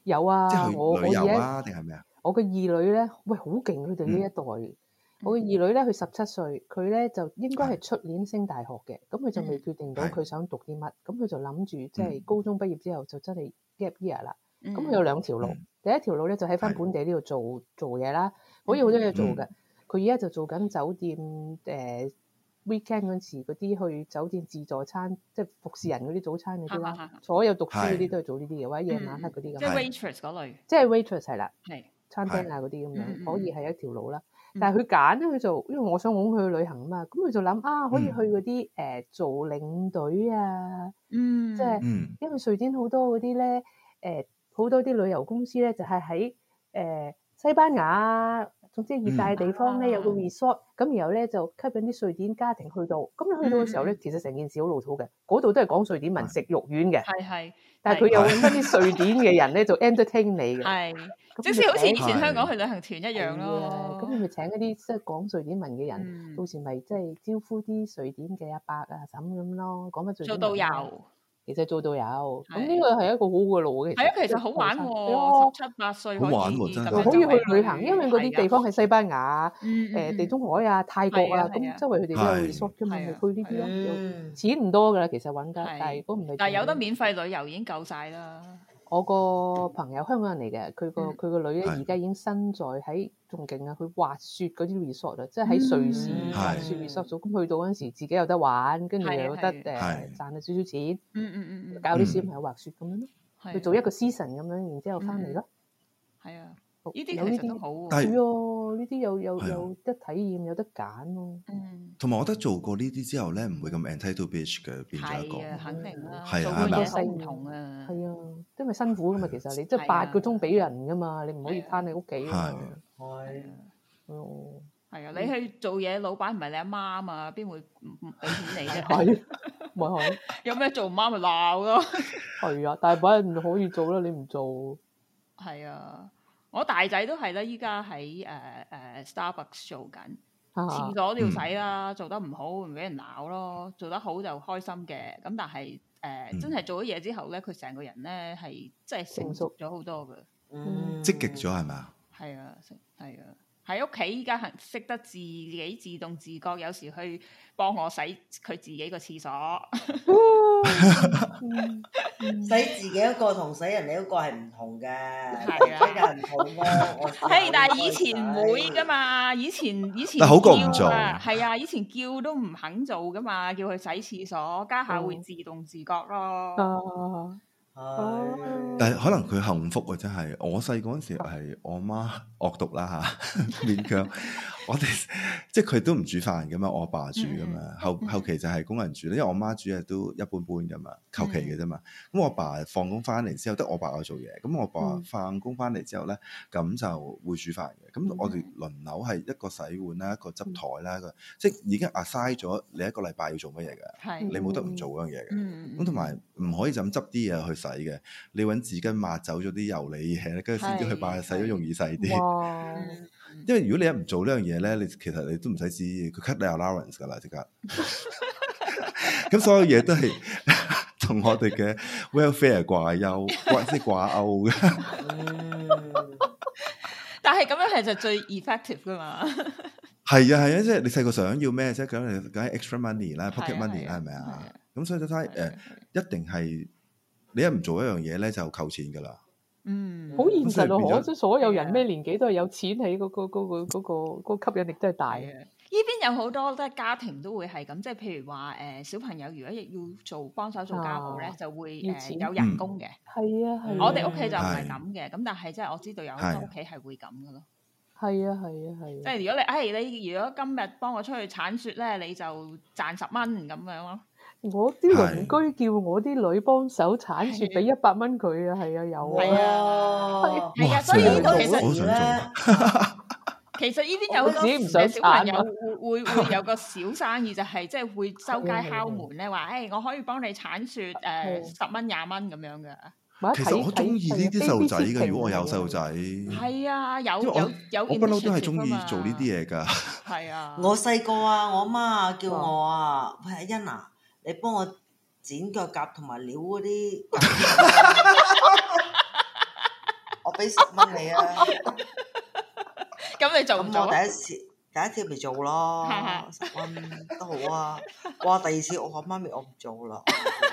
有啊， 即係去旅遊啊，定係咩啊？ 我嘅二女咧，喂，好勁佢哋呢一代。我嘅二女咧，佢17歲，佢咧就應該係出年升大學嘅，咁佢就未決定到佢想讀啲乜，咁佢就諗住即係高中畢業之後就真係 gap year 啦。咁佢有2條路，第一條路咧就喺翻本地呢度做嘢啦，可以好多嘢做嘅。佢而家就做緊酒店weekend 嗰時嗰啲去酒店自助餐，即係服侍人嗰啲早餐嗰啲啦，所有讀書嗰啲都係做呢啲嘅，或者夜晚黑嗰啲咁。 即係 waitress 嗰類， 即係 waitress 係啦， 係餐廳啊嗰啲咁樣，可以係一條路啦。但係佢揀咧，佢就因為我想擁佢去旅行啊嘛，咁佢就諗可以去嗰啲做領隊啊，即係因為瑞典好多嗰啲咧好多啲旅遊公司咧就係喺西班牙，總之熱帶地方咧有個 resort，咁然後咧就吸引啲瑞典家庭去到，咁你去到嘅時候咧，其實成件事好老土嘅，嗰度都係講瑞典文，食肉丸嘅， 係， 但係佢又揾翻啲瑞典嘅人咧做 entertain 你嘅， 係，即係好似以前香港去旅行團一樣咯。 咁你咪請一啲即係講瑞典文嘅人，到時咪即係招呼啲瑞典嘅阿伯啊嬸咁咯，講乜瑞典文做導遊。其實做導遊，咁呢個係一個好嘅路嘅。係啊，其實好玩喎，17、18歲可以去旅行，因為嗰啲地方係西班牙、地中海啊、泰國啊，咁周圍佢哋都有 resort 㗎嘛，去呢啲咯。錢唔多㗎啦，其實揾得，但係如果唔係， 但係有得免費旅遊已經夠晒啦。 我個朋友香港人嚟嘅，佢個女咧而家已經身在喺仲勁啊！佢滑雪嗰啲 resort 啊，即係喺瑞士滑雪 resort 咗。咁去到嗰陣時，自己有得玩，跟住又有得賺下少少錢。教啲小朋友滑雪咁樣咯。去做一個 season 咁樣，然之後翻嚟咯。係啊，呢啲其實都好喎。係啊，呢啲有得體驗，有得揀咯。 同埋我覺得做過呢啲之後咧，唔會咁 entitled bitch 嘅，變咗一個。 係啊，肯定啦。 係啊， 做嘅嘢好唔同啊。 係啊，因為辛苦噶嘛，其實你即係8個鐘俾人噶嘛，你唔可以攤喺屋企。係。 係啊，你去做嘢，老闆唔係你阿媽啊嘛，邊會唔俾錢你啫？ 係，咪係。 有咩做唔啱咪鬧咯。 係啊，大把人可以做啦，你唔做。 係啊，我大仔都係啦，依家喺Starbucks 做緊。廁所都要洗啦，做得唔好唔俾人鬧咯，做得好就開心嘅。咁但係真係做咗嘢之後咧，佢成個人咧係即係成熟咗好多嘅。 積極咗係咪啊？ 係啊，係啊。喺屋企依家係識得自己自動自覺，有時去幫我洗佢自己個廁所。 洗自己一個同洗人哋一個係唔同嘅， 係啊，比較唔同咯。係，但係以前唔會噶嘛，以前但好過唔做。 係啊，以前叫都唔肯做噶嘛，叫佢洗廁所，家下會自動自覺咯。 但係可能佢幸福啊，真係。我細個嗰陣時係我媽惡毒啦嚇，勉強我哋即係佢都唔煮飯噶嘛，我阿爸煮噶嘛。後期就係工人煮啦，因為我媽煮嘢都一般般噶嘛，求其嘅啫嘛。咁我阿爸放工翻嚟之後，得我爸我做嘢。咁我爸放工翻嚟之後咧，咁就會煮飯嘅。咁我哋輪流係一個洗碗啦，一個執台啦，即係已經 assign 咗你一個禮拜要做乜嘢嘅，你冇得唔做嗰樣嘢嘅。咁同埋唔可以就咁執啲嘢去洗嘅，你揾紙巾抹走咗啲油膩嘢，跟住先至去把洗都容易細啲。因為如果你一唔做呢樣嘢咧，你其實你都唔使知，佢 cut 你 allowance 噶啦，即刻。咁所有嘢都係同我哋嘅 welfare 掛鈎，即係掛鈎嘅。 但係咁樣係就最 effective 噶嘛。 係啊，即係你細個想要咩啫？咁你梗係 extra money 啦，pocket money 啦，係咪啊？咁所以就睇一定係你一唔做一樣嘢咧，就扣錢噶啦。 好現實咯，即係所有人咩年紀都係有錢喺嗰個吸引力真係大嘅。 呢邊有好多即係家庭都會係咁，即係譬如話小朋友如果亦要幫手做家務咧，就會有人工嘅。係啊係。我哋屋企就唔係咁嘅，咁但係即係我知道有好多屋企係會咁嘅咯。係啊係啊係。即係如果你如果今日幫我出去鏟雪咧，你就賺10蚊咁樣咯。 我啲鄰居叫我啲女幫手鏟雪，俾100蚊佢啊，係啊有啊， 係啊，所以呢個其實咧，其實呢邊有好多小朋友會有個小生意，就係即係會周街敲門咧，話我可以幫你鏟雪，10蚊20蚊咁樣嘅。 其實我中意呢啲細路仔嘅，如果我有細路仔， 係啊，有我不嬲都係中意做呢啲嘢㗎。 係啊， 我細個啊，我阿媽叫我啊，喂阿欣啊，你幫我剪腳甲同埋撩嗰啲， 我俾10蚊你啊。 咁你做唔做？ 咁我第一次咪做咯，10蚊都好啊。哇！第二次我話媽咪我唔做啦。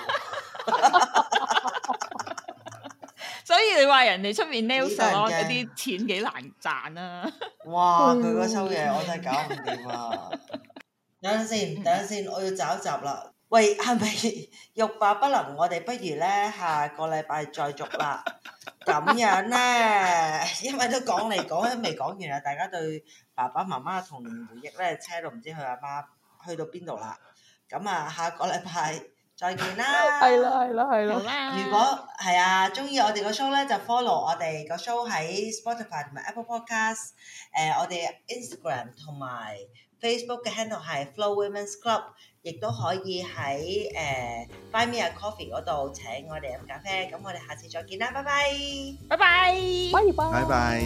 所以你話人哋出面 nail salon 嗰啲錢幾難賺啊！ 哇！佢嗰收嘢我真係搞唔掂啊！等陣先，我要找一集啦。喂，係咪欲罷不能？我哋不如咧下個禮拜再續啦。咁樣咧，因為都講嚟講去未講完啊，大家對爸爸媽媽嘅童年回憶咧，車到唔知佢阿媽去到邊度啦。咁啊，下個禮拜再見啦。 係啦。 如果係啊，中意我哋個 show 咧，就 follow 我哋個 show 喺 Spotify 同埋 Apple Podcast。我哋 Instagram 同埋 Facebook 嘅 handle 係 Flo Women's Club， 亦都可以喺Buy Me a Coffee 嗰度請我哋飲咖啡。咁我哋下次再見啦，拜拜， 拜拜， 拜拜。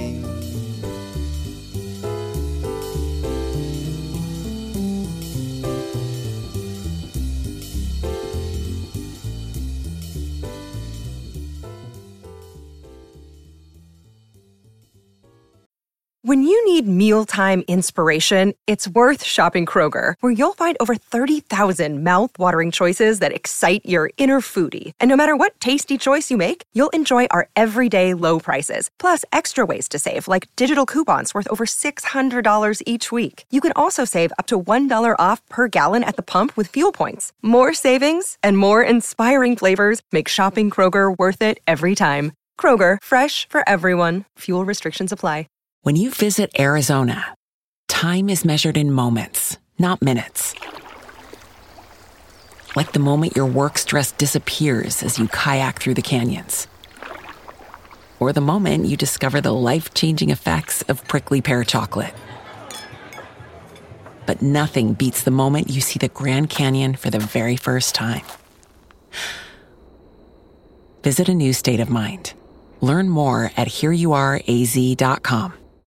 When you need mealtime inspiration, it's worth shopping Kroger, where you'll find over 30,000 mouth-watering choices that excite your inner foodie. And no matter what tasty choice you make, you'll enjoy our everyday low prices, plus extra ways to save, like digital coupons worth over $600 each week. You can also save up to $1 off per gallon at the pump with fuel points. More savings and more inspiring flavors make shopping Kroger worth it every time. Kroger, fresh for everyone. Fuel restrictions apply. When you visit Arizona, time is measured in moments, not minutes. Like the moment your work stress disappears as you kayak through the canyons. Or the moment you discover the life-changing effects of prickly pear chocolate. But nothing beats the moment you see the Grand Canyon for the very first time. Visit a new state of mind. Learn more at hereyouareaz.com.